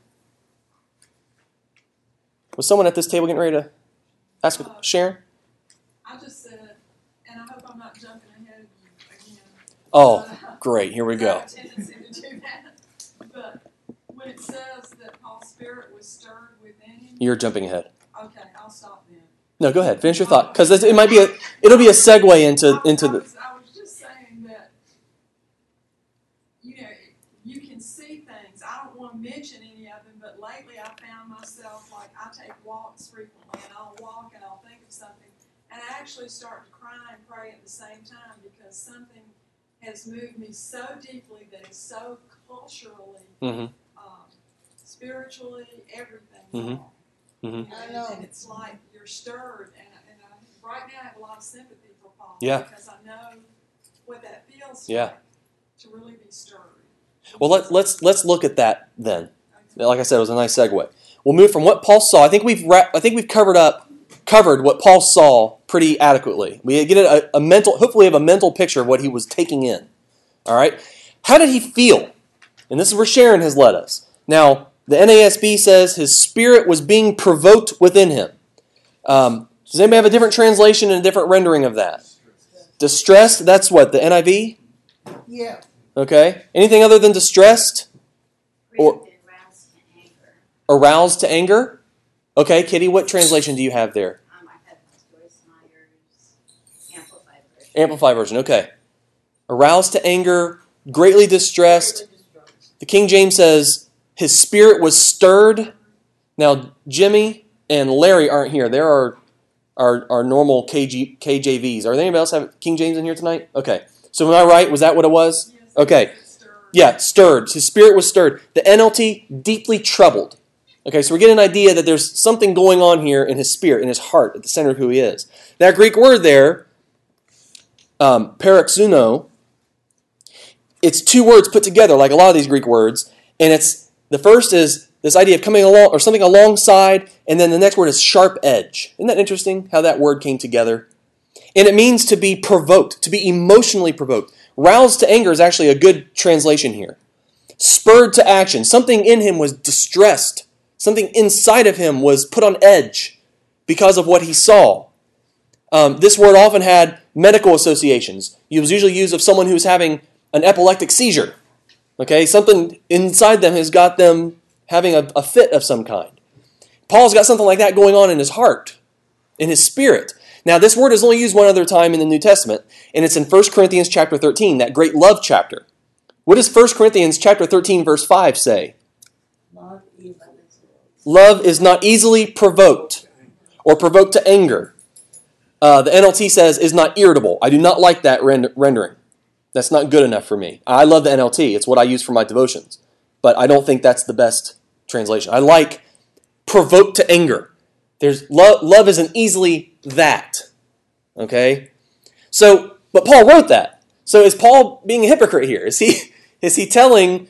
Was someone at this table getting ready to ask Sharon? I just said, and I hope I'm not jumping ahead of you again. Oh, great. Here we go. I have a tendency to do that. But when it says that Paul's spirit was stirred within him, You're jumping ahead. okay, I'll stop then. No, go ahead. Finish your thought, because it'll be a segue into the. I was just saying that you can see things. I don't want to mention any of them, but lately I found myself, like, I take walks frequently, and I'll walk and I'll think of something, and I actually start to cry and pray at the same time because something has moved me so deeply that is so culturally, Mm-hmm. spiritually, everything. Mm-hmm. Mm-hmm. I know. And it's like you're stirred, and right now I have a lot of sympathy for Paul Yeah. because I know what that feels Yeah. like to really be stirred. Well, let's look at that then. Like I said, it was a nice segue. We'll move from what Paul saw. I think we've covered what Paul saw pretty adequately. We get hopefully have a mental picture of what he was taking in. All right? How did he feel? And this is where Sharon has led us. Now, the NASB says his spirit was being provoked within him. Does anybody have a different translation and a different rendering of that? Distressed, that's what, the NIV? Yeah. Okay. Anything other than distressed? Or aroused to anger? Okay, Kitty, what translation do you have there? I have Joyce Meyer's Amplified Version. Amplified Version, okay. Aroused to anger, greatly distressed. The King James says his spirit was stirred. Now, Jimmy and Larry aren't here. There are our normal KJVs. Are there anybody else have King James in here tonight? Okay. So am I right? Was that what it was? Yes, Okay. stirred. Yeah, stirred. His spirit was stirred. The NLT, deeply troubled. Okay, so we're getting an idea that there's something going on here in his spirit, in his heart, at the center of who he is. That Greek word there, paroxuno, it's two words put together, like a lot of these Greek words, and the first is this idea of coming along, or something alongside, and then the next word is sharp edge. Isn't that interesting, how that word came together? And it means to be provoked, to be emotionally provoked. Roused to anger is actually a good translation here. Spurred to action. Something in him was distressed. Something inside of him was put on edge because of what he saw. This word often had medical associations. It was usually used of someone who's having an epileptic seizure. Okay, something inside them has got them having a fit of some kind. Paul's got something like that going on in his heart, in his spirit. Now, this word is only used one other time in the New Testament, and it's in 1 Corinthians chapter 13, that great love chapter. What does 1 Corinthians chapter 13, verse 5 say? Not even. Love is not easily provoked or provoked to anger. The NLT says is not irritable. I do not like that rendering. That's not good enough for me. I love the NLT. It's what I use for my devotions. But I don't think that's the best translation. I like provoked to anger. There's love isn't easily that. Okay? So, but Paul wrote that. So is Paul being a hypocrite here? Is he telling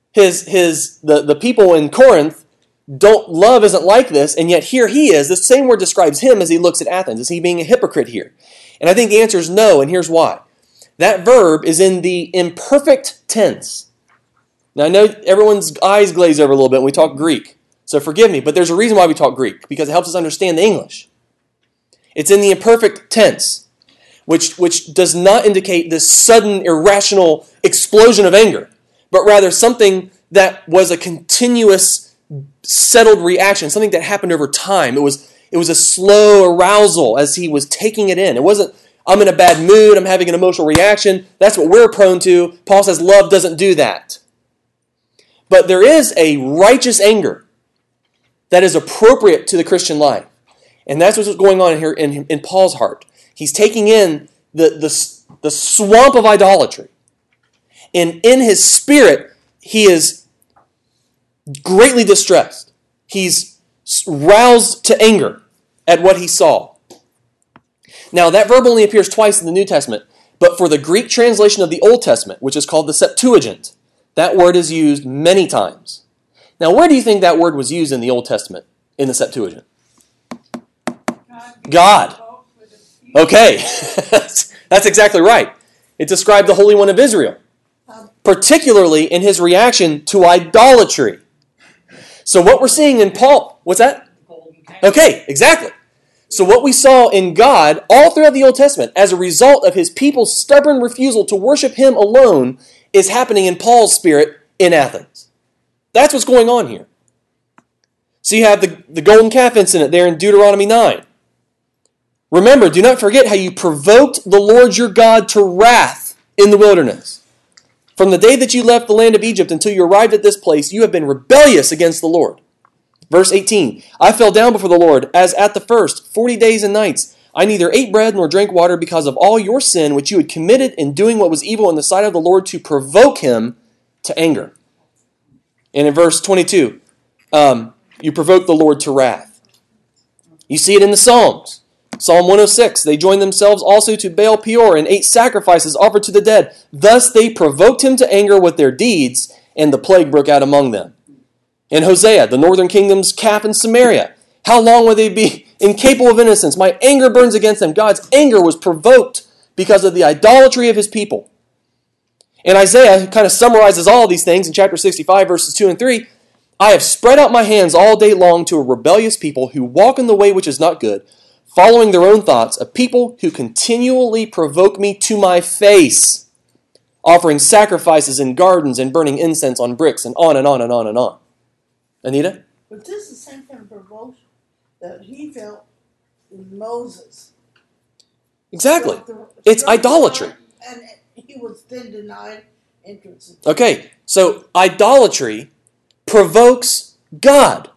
the people in Corinth, love isn't like this, and yet here he is. The same word describes him as he looks at Athens. Is he being a hypocrite here? And I think the answer is no, and here's why. That verb is in the imperfect tense. Now I know everyone's eyes glaze over a little bit when we talk Greek, so forgive me, but there's a reason why we talk Greek, because it helps us understand the English. It's in the imperfect tense, which does not indicate this sudden, irrational explosion of anger, but rather something that was a continuous, settled reaction, something that happened over time. It was a slow arousal as he was taking it in. It wasn't, I'm in a bad mood, I'm having an emotional reaction. That's what we're prone to. Paul says love doesn't do that. But there is a righteous anger that is appropriate to the Christian life. And that's what's going on here in Paul's heart. He's taking in the swamp of idolatry. And in his spirit, he is greatly distressed. He's roused to anger at what he saw. Now, that verb only appears twice in the New Testament, but for the Greek translation of the Old Testament, which is called the Septuagint, that word is used many times. Now, where do you think that word was used in the Old Testament, in the Septuagint? God. Okay, that's exactly right. It described the Holy One of Israel, particularly in his reaction to idolatry. So what we're seeing in Paul, what's that? Okay, exactly. So what we saw in God all throughout the Old Testament as a result of his people's stubborn refusal to worship him alone is happening in Paul's spirit in Athens. That's what's going on here. So you have the golden calf incident there in Deuteronomy 9. Remember, do not forget how you provoked the Lord your God to wrath in the wilderness. From the day that you left the land of Egypt until you arrived at this place, you have been rebellious against the Lord. Verse 18, I fell down before the Lord as at the first, 40 days and nights. I neither ate bread nor drank water because of all your sin which you had committed in doing what was evil in the sight of the Lord to provoke him to anger. And in verse 22, you provoked the Lord to wrath. You see it in the Psalms. Psalm 106, they joined themselves also to Baal Peor and ate sacrifices offered to the dead. Thus they provoked him to anger with their deeds, and the plague broke out among them. And Hosea, the northern kingdom's cap in Samaria. How long will they be incapable of innocence? My anger burns against them. God's anger was provoked because of the idolatry of his people. And Isaiah kind of summarizes all of these things in chapter 65, verses 2 and 3. I have spread out my hands all day long to a rebellious people who walk in the way which is not good, following their own thoughts, a people who continually provoke me to my face, offering sacrifices in gardens and burning incense on bricks, and on and on and on and on. Anita? But this is the same kind of provocation that he felt with Moses. Exactly. Struck It's the idolatry. rock, and he was then denied entrance. Okay, so idolatry provokes God.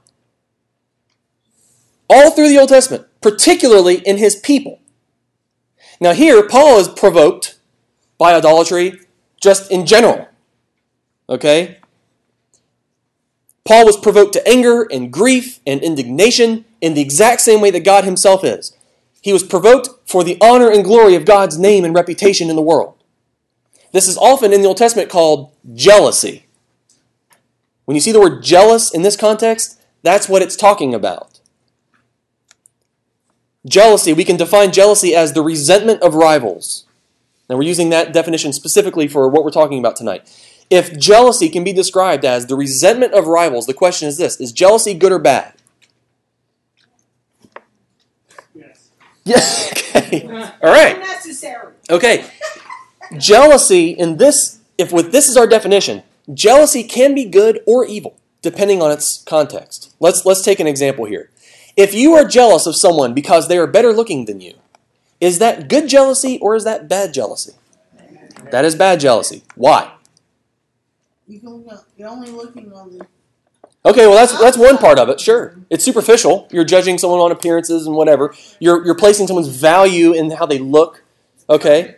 All through the Old Testament, particularly in his people. Now here, Paul is provoked by idolatry just in general. Okay? Paul was provoked to anger and grief and indignation in the exact same way that God himself is. He was provoked for the honor and glory of God's name and reputation in the world. This is often in the Old Testament called jealousy. When you see the word jealous in this context, that's what it's talking about. Jealousy, we can define jealousy as the resentment of rivals. Now we're using that definition specifically for what we're talking about tonight. If jealousy can be described as the resentment of rivals, the question is this: is jealousy good or bad? Yes. Yes. Okay. All right. Unnecessary. Okay. Jealousy in this, if this is our definition, jealousy can be good or evil, depending on its context. Let's take an example here. If you are jealous of someone because they are better looking than you, is that good jealousy or is that bad jealousy? That is bad jealousy. Why? You're only looking on the... Okay, well that's one part of it. Sure, it's superficial. You're judging someone on appearances and whatever. You're placing someone's value in how they look. Okay.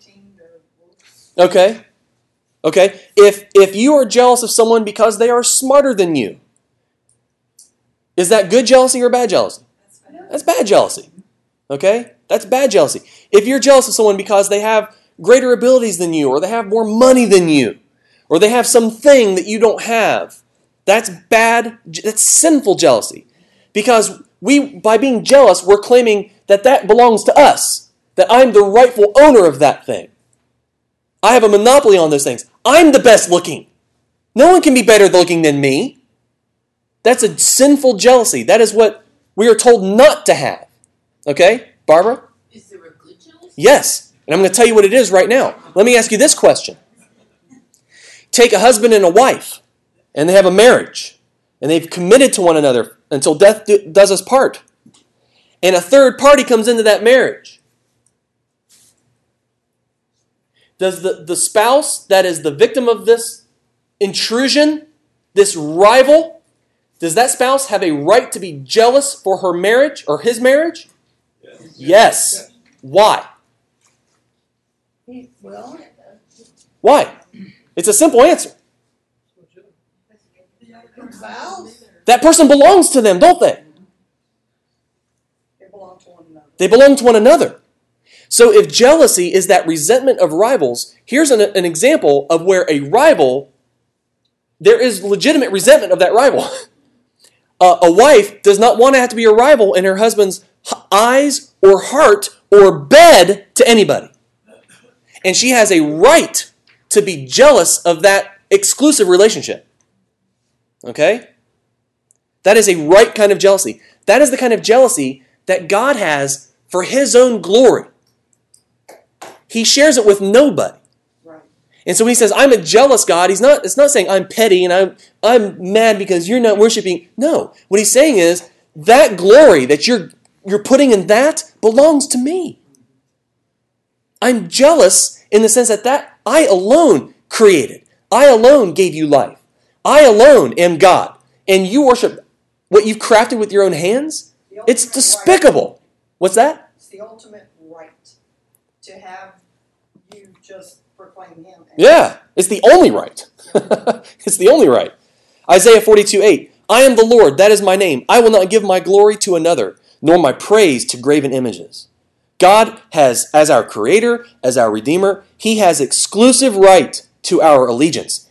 Okay. Okay. If you are jealous of someone because they are smarter than you, is that good jealousy or bad jealousy? That's bad jealousy. Okay? That's bad jealousy. If you're jealous of someone because they have greater abilities than you, or they have more money than you, or they have something that you don't have, that's bad, that's sinful jealousy. Because by being jealous, we're claiming that belongs to us, that I'm the rightful owner of that thing. I have a monopoly on those things. I'm the best looking. No one can be better looking than me. That's a sinful jealousy. That is what we are told not to have. Okay, Barbara? Is there a good jealousy? Yes, and I'm going to tell you what it is right now. Let me ask you this question. Take a husband and a wife, and they have a marriage, and they've committed to one another until death does us part. And a third party comes into that marriage. Does the spouse that is the victim of this intrusion, this rival, does that spouse have a right to be jealous for her marriage or his marriage? Yes. Why? Well, Why? It's a simple answer. vows, That person belongs to them, don't they? they belong to one another. They belong to one another. So if jealousy is that resentment of rivals, here's an example of where a rival, there is legitimate resentment of that rival. A wife does not want to have to be a rival in her husband's eyes or heart or bed to anybody. And she has a right to be jealous of that exclusive relationship. Okay? That is a right kind of jealousy. That is the kind of jealousy that God has for his own glory. He shares it with nobody. Right. And so when he says, I'm a jealous God, it's not saying I'm petty and I'm mad because you're not worshiping. No. What he's saying is, that glory that you're putting in that belongs to me. I'm jealous in the sense that I alone created. I alone gave you life. I alone am God. And you worship what you've crafted with your own hands? It's despicable. What's that? It's the ultimate right to have you just proclaim him. Yeah, it's the only right. It's the only right. Isaiah 42:8. I am the Lord, that is my name. I will not give my glory to another, nor my praise to graven images. God has, as our creator, as our redeemer, he has exclusive right to our allegiance.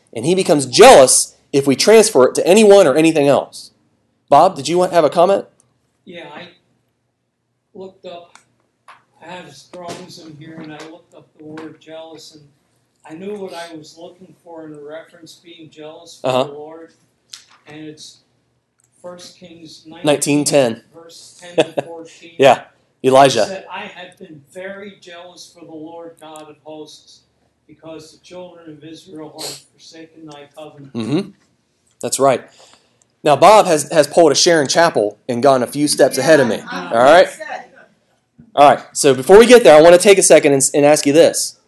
And he becomes jealous if we transfer it to anyone or anything else. Bob, did you have a comment? Yeah, I looked up, I have Strong's in here, and I looked up the word jealous, and I knew what I was looking for in the reference, being jealous for the Lord, and it's 1 Kings 19:10. Verse 10 to 14. Yeah, Elijah. He said, I have been very jealous for the Lord God of hosts, because the children of Israel have forsaken thy covenant. Mm-hmm. That's right. Now, Bob has pulled a Sharon Chapel and gone a few steps ahead of me. All right? All right. So before we get there, I want to take a second and ask you this.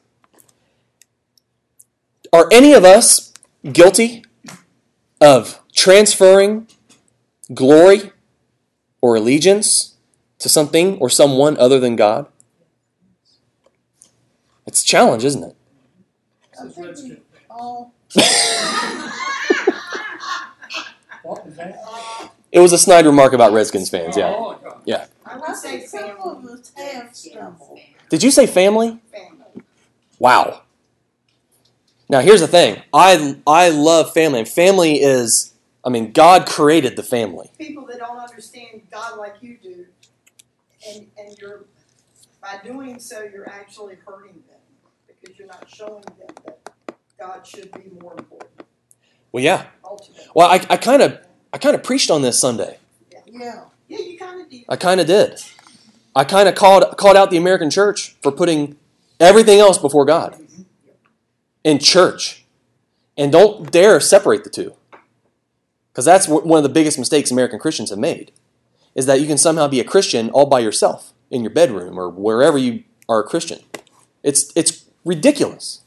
Are any of us guilty of transferring glory or allegiance to something or someone other than God? It's a challenge, isn't it? I think we all. What was that? It was a snide remark about Redskins fans, yeah. Oh, Yeah. I I would say think some of us have stumbled. Did you say family? family. Wow. Now, here's the thing. I love family. And family is, God created the family. People that don't understand God like you do, and you're, by doing so, you're actually hurting them because you're not showing them that God should be more important, Well, yeah. ultimately. Well, I kind of preached on this Sunday. Yeah. Yeah, you kind of did. I kind of did. I kind of called out the American church for putting everything else before God in church. And don't dare separate the two. Because that's one of the biggest mistakes American Christians have made, is that you can somehow be a Christian all by yourself in your bedroom or wherever you are a Christian. It's ridiculous.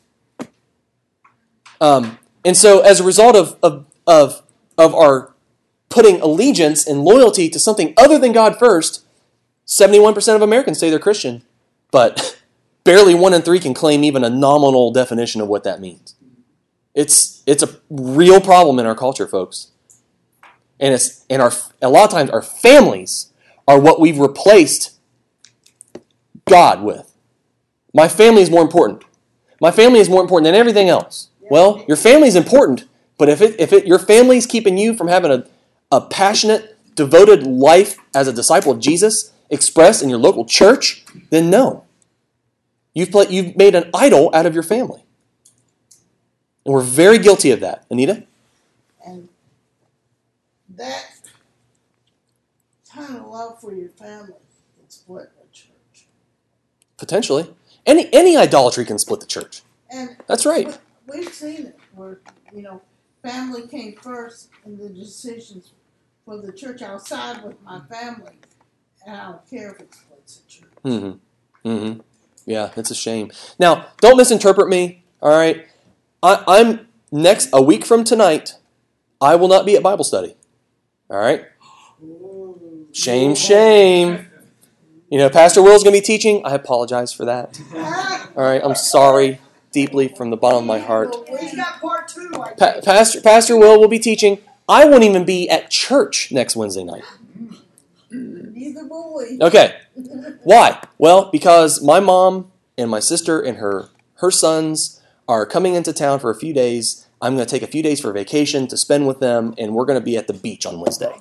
And so as a result of our putting allegiance and loyalty to something other than God first, 71% of Americans say they're Christian, but barely 1 in 3 can claim even a nominal definition of what that means. It's a real problem in our culture, folks. And a lot of times our families are what we've replaced God with. My family is more important. My family is more important than everything else. Well, your family is important, but if your family is keeping you from having a passionate, devoted life as a disciple of Jesus expressed in your local church, then no. You've made an idol out of your family. And we're very guilty of that. Anita? And that kind of love for your family can split a church. Potentially. Any idolatry can split the church. And That's right. we've seen it where, family came first in the decisions for the church. I'll side with my family, and I don't care if it splits a church. Mm-hmm. Mm-hmm. Yeah, it's a shame. Now, don't misinterpret me, all right? I'm a week from tonight, I will not be at Bible study. All right? Shame, shame. Pastor Will's going to be teaching. I apologize for that. All right, I'm sorry deeply from the bottom of my heart. He's got part 2. Pastor Will be teaching. I won't even be at church next Wednesday night. Neither will we. Okay. Why? Well, because my mom and my sister and her sons are coming into town for a few days. I'm going to take a few days for vacation to spend with them, and we're going to be at the beach on Wednesday.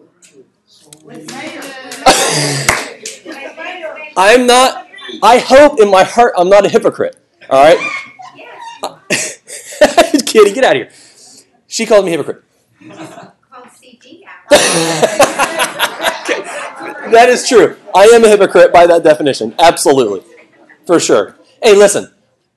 I hope in my heart I'm not a hypocrite. All right? Kitty, get out of here. She called me hypocrite. That is true. I am a hypocrite by that definition. Absolutely. For sure. Hey, listen.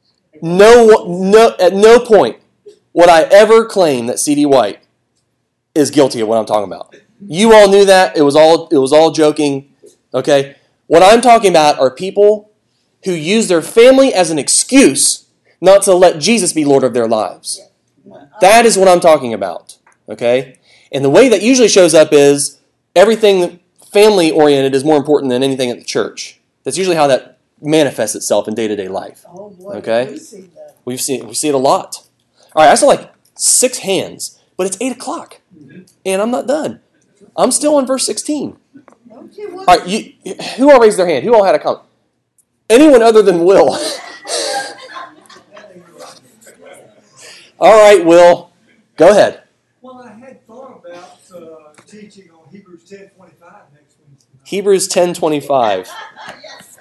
At no point would I ever claim that C.D. White is guilty of what I'm talking about. You all knew that. It was all joking. Okay? What I'm talking about are people who use their family as an excuse not to let Jesus be Lord of their lives. That is what I'm talking about. Okay? And the way that usually shows up is everything family-oriented is more important than anything at the church. That's usually how that manifests itself in day-to-day life. Oh boy, Okay? we see that. We see it a lot. All right, I saw like 6 hands, but it's 8 o'clock, and I'm not done. I'm still on verse 16. Okay, All right, who all raised their hand? Who all had a comment? Anyone other than Will? All right, Will. Go ahead. Well, I had thought about teaching on Hebrews 10:25 next Wednesday. Hebrews 10:25. Yes.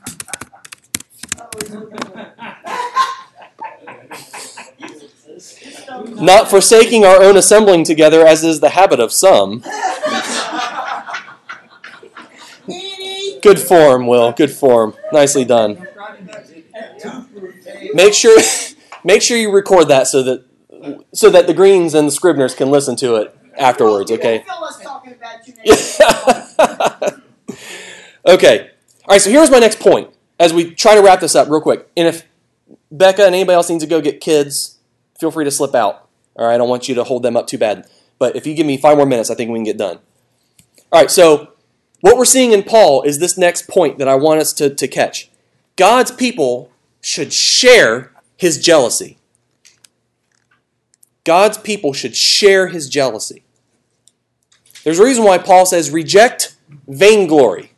Not forsaking our own assembling together, as is the habit of some. Good form, Will. Good form. Nicely done. Make sure you record that so that the Greens and the Scribners can listen to it afterwards. Okay. Feel us talking about you next. Okay. All right. So here's my next point. As we try to wrap this up real quick, and if Becca and anybody else needs to go get kids, feel free to slip out. All right. I don't want you to hold them up too bad. But if you give me 5 more minutes, I think we can get done. All right. So what we're seeing in Paul is this next point that I want us to catch. God's people should share his jealousy. God's people should share his jealousy. There's a reason why Paul says reject vainglory.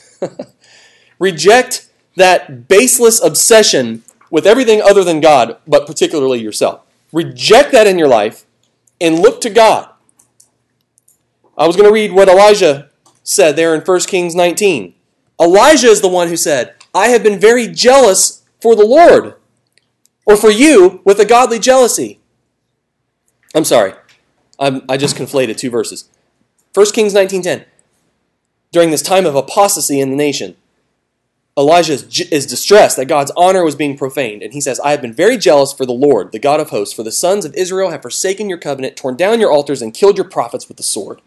Reject that baseless obsession with everything other than God, but particularly yourself. Reject that in your life and look to God. I was going to read what Elijah said there in 1 Kings 19. Elijah is the one who said, I have been very jealous for the Lord, or for you with a godly jealousy. I'm sorry. I just conflated 2 verses. 1 Kings 19:10. During this time of apostasy in the nation, Elijah is distressed that God's honor was being profaned. And he says, I have been very jealous for the Lord, the God of hosts, for the sons of Israel have forsaken your covenant, torn down your altars, and killed your prophets with the sword.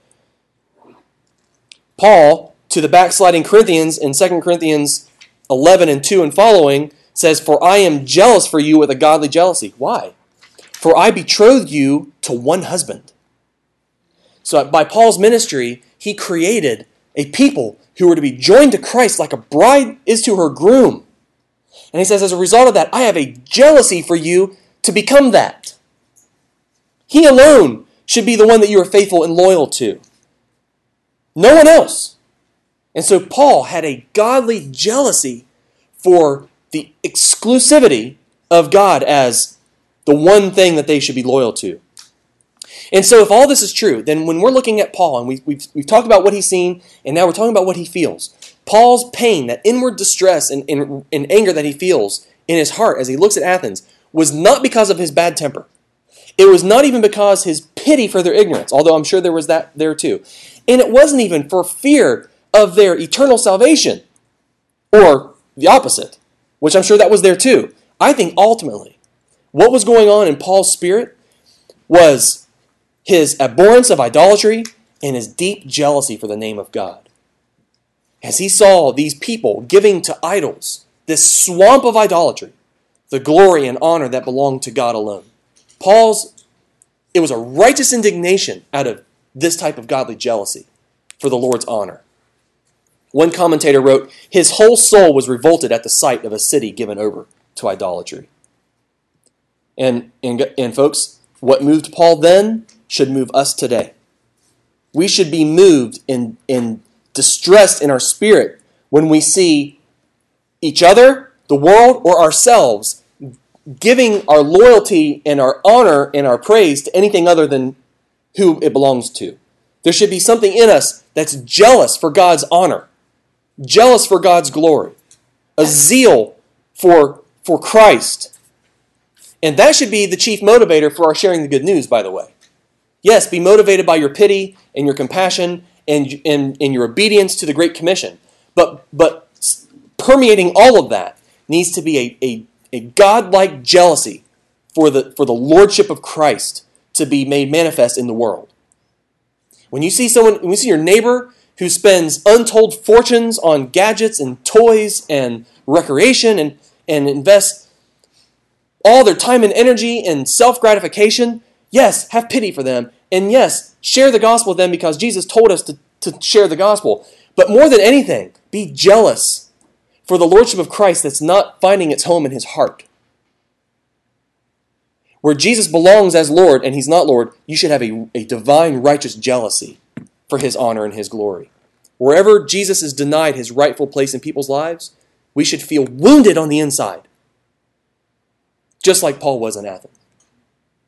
Paul, to the backsliding Corinthians in 2 Corinthians 11 and 2 and following, says, for I am jealous for you with a godly jealousy. Why? For I betrothed you to one husband. So by Paul's ministry, he created a people who were to be joined to Christ like a bride is to her groom. And he says, as a result of that, I have a jealousy for you to become that. He alone should be the one that you are faithful and loyal to. No one else. And so Paul had a godly jealousy for the exclusivity of God as the one thing that they should be loyal to. And so if all this is true, then when we're looking at Paul, and we've talked about what he's seen, and now we're talking about what he feels, Paul's pain, that inward distress and anger that he feels in his heart as he looks at Athens, was not because of his bad temper. It was not even because his pity for their ignorance, although I'm sure there was that there too. And it wasn't even for fear of their eternal salvation, or the opposite, which I'm sure that was there too. I think ultimately, what was going on in Paul's spirit was his abhorrence of idolatry and his deep jealousy for the name of God. As he saw these people giving to idols, this swamp of idolatry, the glory and honor that belonged to God alone. It was a righteous indignation out of this type of godly jealousy for the Lord's honor. One commentator wrote, his whole soul was revolted at the sight of a city given over to idolatry. And folks, what moved Paul then should move us today. We should be moved in distressed in our spirit when we see each other, the world, or ourselves giving our loyalty and our honor and our praise to anything other than who it belongs to. There should be something in us that's jealous for God's honor, jealous for God's glory, a zeal for Christ. And that should be the chief motivator for our sharing the good news, by the way. Yes, be motivated by your pity and your compassion and your obedience to the Great Commission. But permeating all of that needs to be a God-like jealousy for the lordship of Christ to be made manifest in the world. When you see your neighbor who spends untold fortunes on gadgets and toys and recreation and invests all their time and energy in self-gratification, yes, have pity for them. And yes, share the gospel with them because Jesus told us to share the gospel. But more than anything, be jealous for the lordship of Christ that's not finding its home in his heart. Where Jesus belongs as Lord and he's not Lord, you should have a divine righteous jealousy for his honor and his glory. Wherever Jesus is denied his rightful place in people's lives, we should feel wounded on the inside. Just like Paul was in Athens.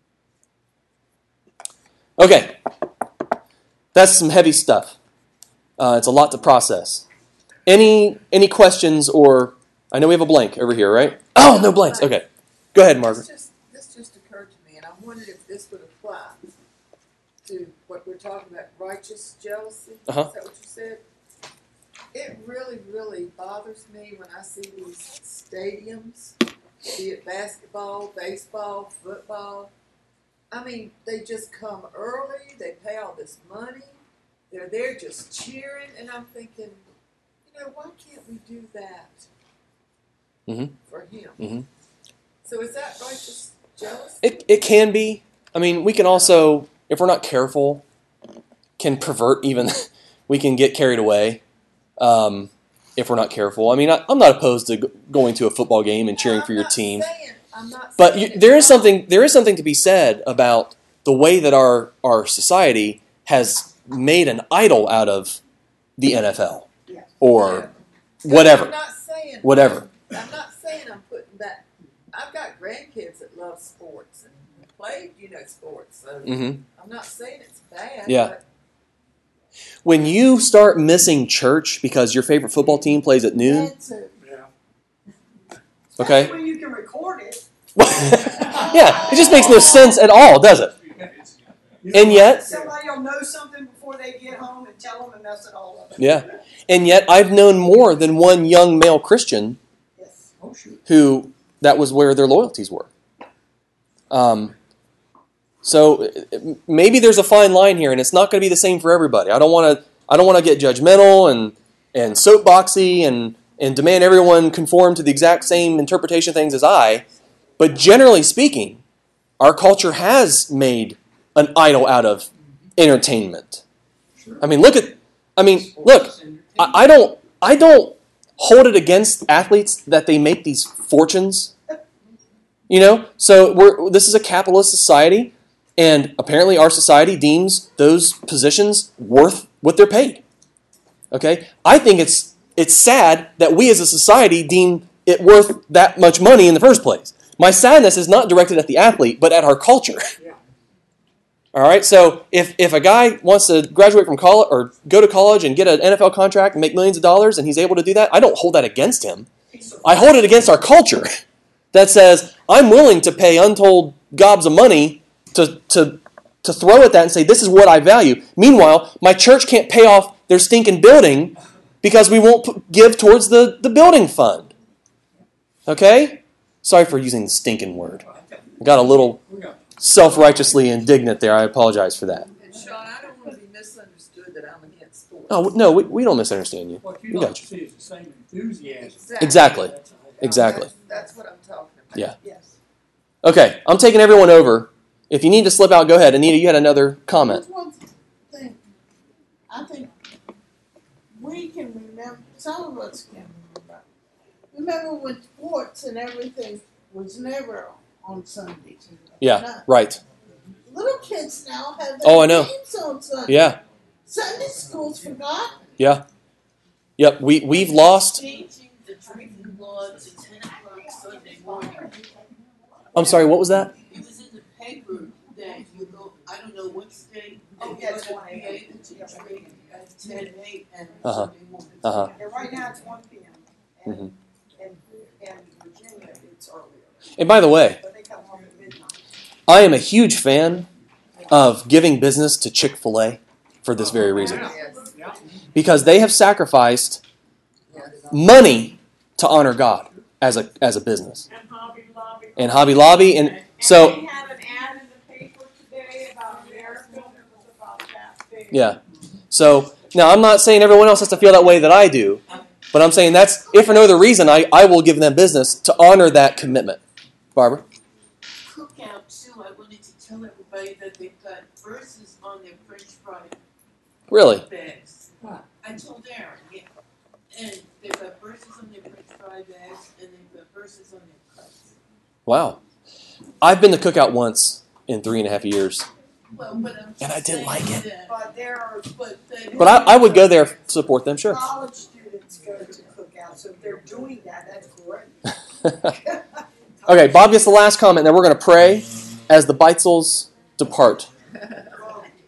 Okay. That's some heavy stuff. It's a lot to process. Any questions or... I know we have a blank over here, right? Oh, no blanks. Okay. Go ahead, Margaret. This just occurred to me, and I wondered if this would apply to what we're talking about, righteous jealousy. Uh-huh. Is that what you said? It really, really bothers me when I see these stadiums, be it basketball, baseball, football. I mean, they just come early, they pay all this money, they're there just cheering, and I'm thinking, why can't we do that for him? Mm-hmm. So is that righteous jealousy? It can be. I mean, we can also, if we're not careful, can pervert even. We can get carried away if we're not careful. I mean, I'm not opposed to going to a football game and cheering for your team. But there is something to be said about the way that our society has made an idol out of the NFL or whatever. I'm not saying whatever. I'm not saying I'm putting that. I've got grandkids that love sports and play, sports. So I'm not saying it's bad. Yeah. But when you start missing church because your favorite football team plays at noon, okay. Especially when you can record it. Yeah, it just makes no sense at all, does it? And yet, Somebody will know something before they get home and tell them and mess it all up. yeah, and yet I've known more than one young male Christian who that was where their loyalties were. So maybe there's a fine line here, and it's not going to be the same for everybody. I don't want to get judgmental and soapboxy and demand everyone conform to the exact same interpretation of things as I. But generally speaking, our culture has made an idol out of entertainment. I mean, look. I don't hold it against athletes that they make these fortunes. So this is a capitalist society, and apparently our society deems those positions worth what they're paid. Okay, I think it's sad that we as a society deem it worth that much money in the first place. My sadness is not directed at the athlete, but at our culture. Yeah. All right, so if a guy wants to graduate from college or go to college and get an NFL contract and make millions of dollars and he's able to do that, I don't hold that against him. I hold it against our culture that says, I'm willing to pay untold gobs of money to throw at that and say, this is what I value. Meanwhile, my church can't pay off their stinking building because we won't give towards the building fund. Okay? Sorry for using the stinking word. I got a little self-righteously indignant there. I apologize for that. And Sean, I don't want to be misunderstood that I'm against sports. Oh, no, we don't misunderstand you. What We you got don't you. see is the same enthusiasm. Exactly. Exactly. That's what I'm talking about. Yeah. Yes. Okay, I'm taking everyone over. If you need to slip out, go ahead. Anita, you had another comment. There's one thing. I think we can remember, some of us can remember. Remember when sports and everything was never on Sundays. Yeah, None. right. Little kids now have their Oh, I know. games on Sunday. Yeah, Sunday school's forgotten. yeah. Yep, we've lost. Changing the drinking law to 10 o'clock Sunday morning. I'm sorry, what was that? It was in the paper that you go, I don't know what state, Oh, that yeah, you're it's going 1 to be a.m. able to drink at 10, 8, and Uh-huh. Sunday morning. Uh-huh. And right now it's 1 p.m. And Mhm. in Virginia it's earlier. And by the way, But they come home at midnight. I am a huge fan of giving business to Chick-fil-A for this very reason. Yes. Because they have sacrificed money to honor God as a business. And Hobby Lobby. And Hobby Lobby, and so they had an ad in the paper today about America, and it was about that big. yeah. So now I'm not saying everyone else has to feel that way that I do, but I'm saying that's if for no other reason I will give them business to honor that commitment. Barbara? Cookout too, I wanted to tell everybody that they've got verses on their French fry Really? bags. I told Aaron, yeah. And they've got verses on their French fry bags, and they've got verses on their cups. Wow. I've been to Cookout once in 3.5 years. Well, but I'm just And I didn't like saying it. that- But there are But I would go there, support them, sure. college students go to cookout, so if they're doing that, that's great. Okay, Bob gets the last comment, then we're going to pray as the Beitzel's depart.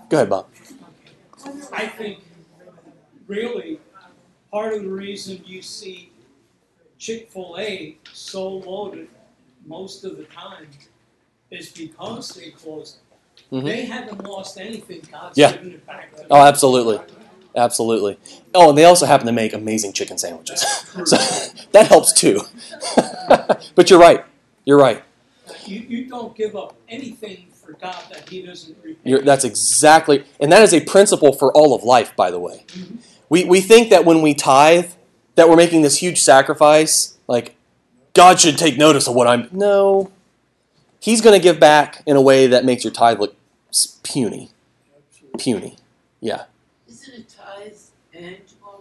Go ahead, Bob. I think really part of the reason you see Chick-fil-A so loaded most of the time is because they closed it. Mm-hmm. They haven't lost anything. God's Yeah. given it back to them. Oh, absolutely. Absolutely. Oh, and they also happen to make amazing chicken sandwiches. So that helps too. But you're right. You're right. You don't give up anything for God that He doesn't repay. That's exactly, and that is a principle for all of life, by the way. Mm-hmm. We think that when we tithe, that we're making this huge sacrifice, like God should take notice of what I'm. No. He's going to give back in a way that makes your tithe look puny. Puny. Yeah. Isn't it tithes and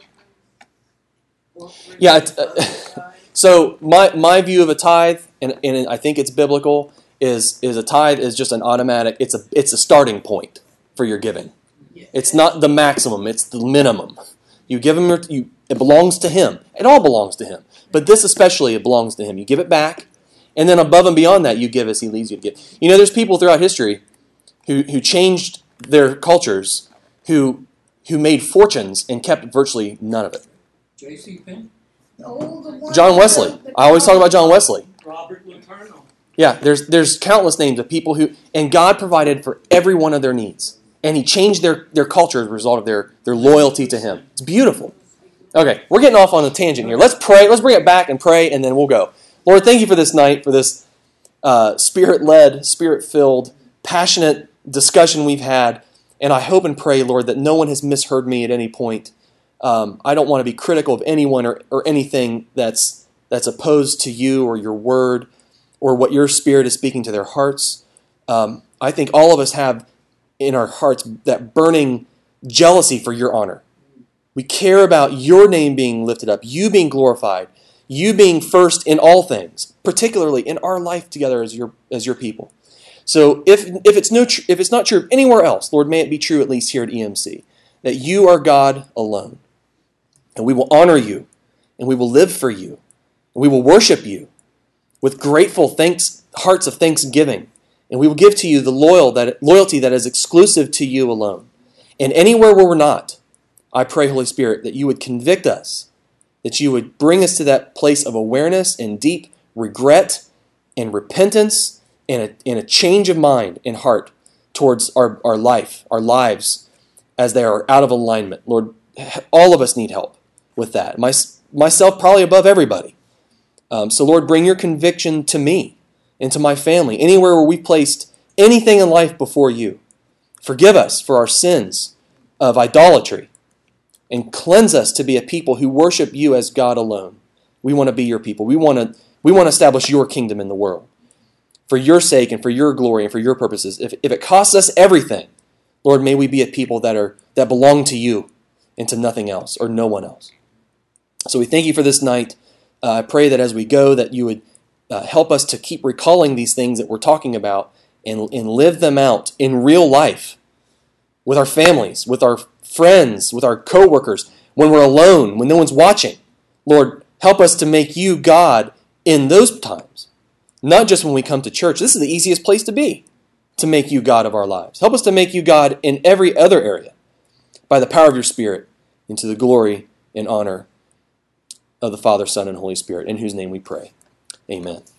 offerings? Yeah. So my view of a tithe, and I think it's biblical, is a tithe is just an automatic. It's a starting point for your giving. Yeah. It's not the maximum. It's the minimum. You give him. It belongs to him. It all belongs to him. But this especially, it belongs to him. You give it back, and then above and beyond that, you give as he leads you to give. You know, there's people throughout history who changed their cultures, who made fortunes and kept virtually none of it. J.C. Penn, John Wesley. I always talk about John Wesley. Robert Luterno. Yeah, there's countless names of people who, and God provided for every one of their needs. And he changed their culture as a result of their loyalty to him. It's beautiful. Okay, we're getting off on a tangent here. Let's pray. Let's bring it back and pray, and then we'll go. Lord, thank you for this night, for this Spirit-led, Spirit-filled, passionate discussion we've had. And I hope and pray, Lord, that no one has misheard me at any point. I don't want to be critical of anyone or anything that's opposed to you or your word or what your Spirit is speaking to their hearts. I think all of us have in our hearts that burning jealousy for your honor. We care about your name being lifted up, you being glorified, you being first in all things, particularly in our life together as your people. So if it's not true anywhere else, Lord, may it be true at least here at EMC, that you are God alone. And we will honor you, and we will live for you, and we will worship you with grateful hearts of thanksgiving. And we will give to you the loyalty that is exclusive to you alone. And anywhere where we're not, I pray, Holy Spirit, that you would convict us, that you would bring us to that place of awareness and deep regret and repentance and a change of mind and heart towards our lives as they are out of alignment. Lord, all of us need help with that. Myself probably above everybody. So Lord, bring your conviction to me and to my family, anywhere where we've placed anything in life before you. Forgive us for our sins of idolatry and cleanse us to be a people who worship you as God alone. We want to be your people. We want to establish your kingdom in the world for your sake and for your glory and for your purposes. If it costs us everything, Lord, may we be a people that belong to you and to nothing else or no one else. So we thank you for this night. I pray that as we go, that you would help us to keep recalling these things that we're talking about and live them out in real life with our families, with our friends, with our coworkers, when we're alone, when no one's watching. Lord, help us to make you God in those times, not just when we come to church. This is the easiest place to be, to make you God of our lives. Help us to make you God in every other area by the power of your Spirit and to the glory and honor of the Father, Son, and Holy Spirit, in whose name we pray. Amen.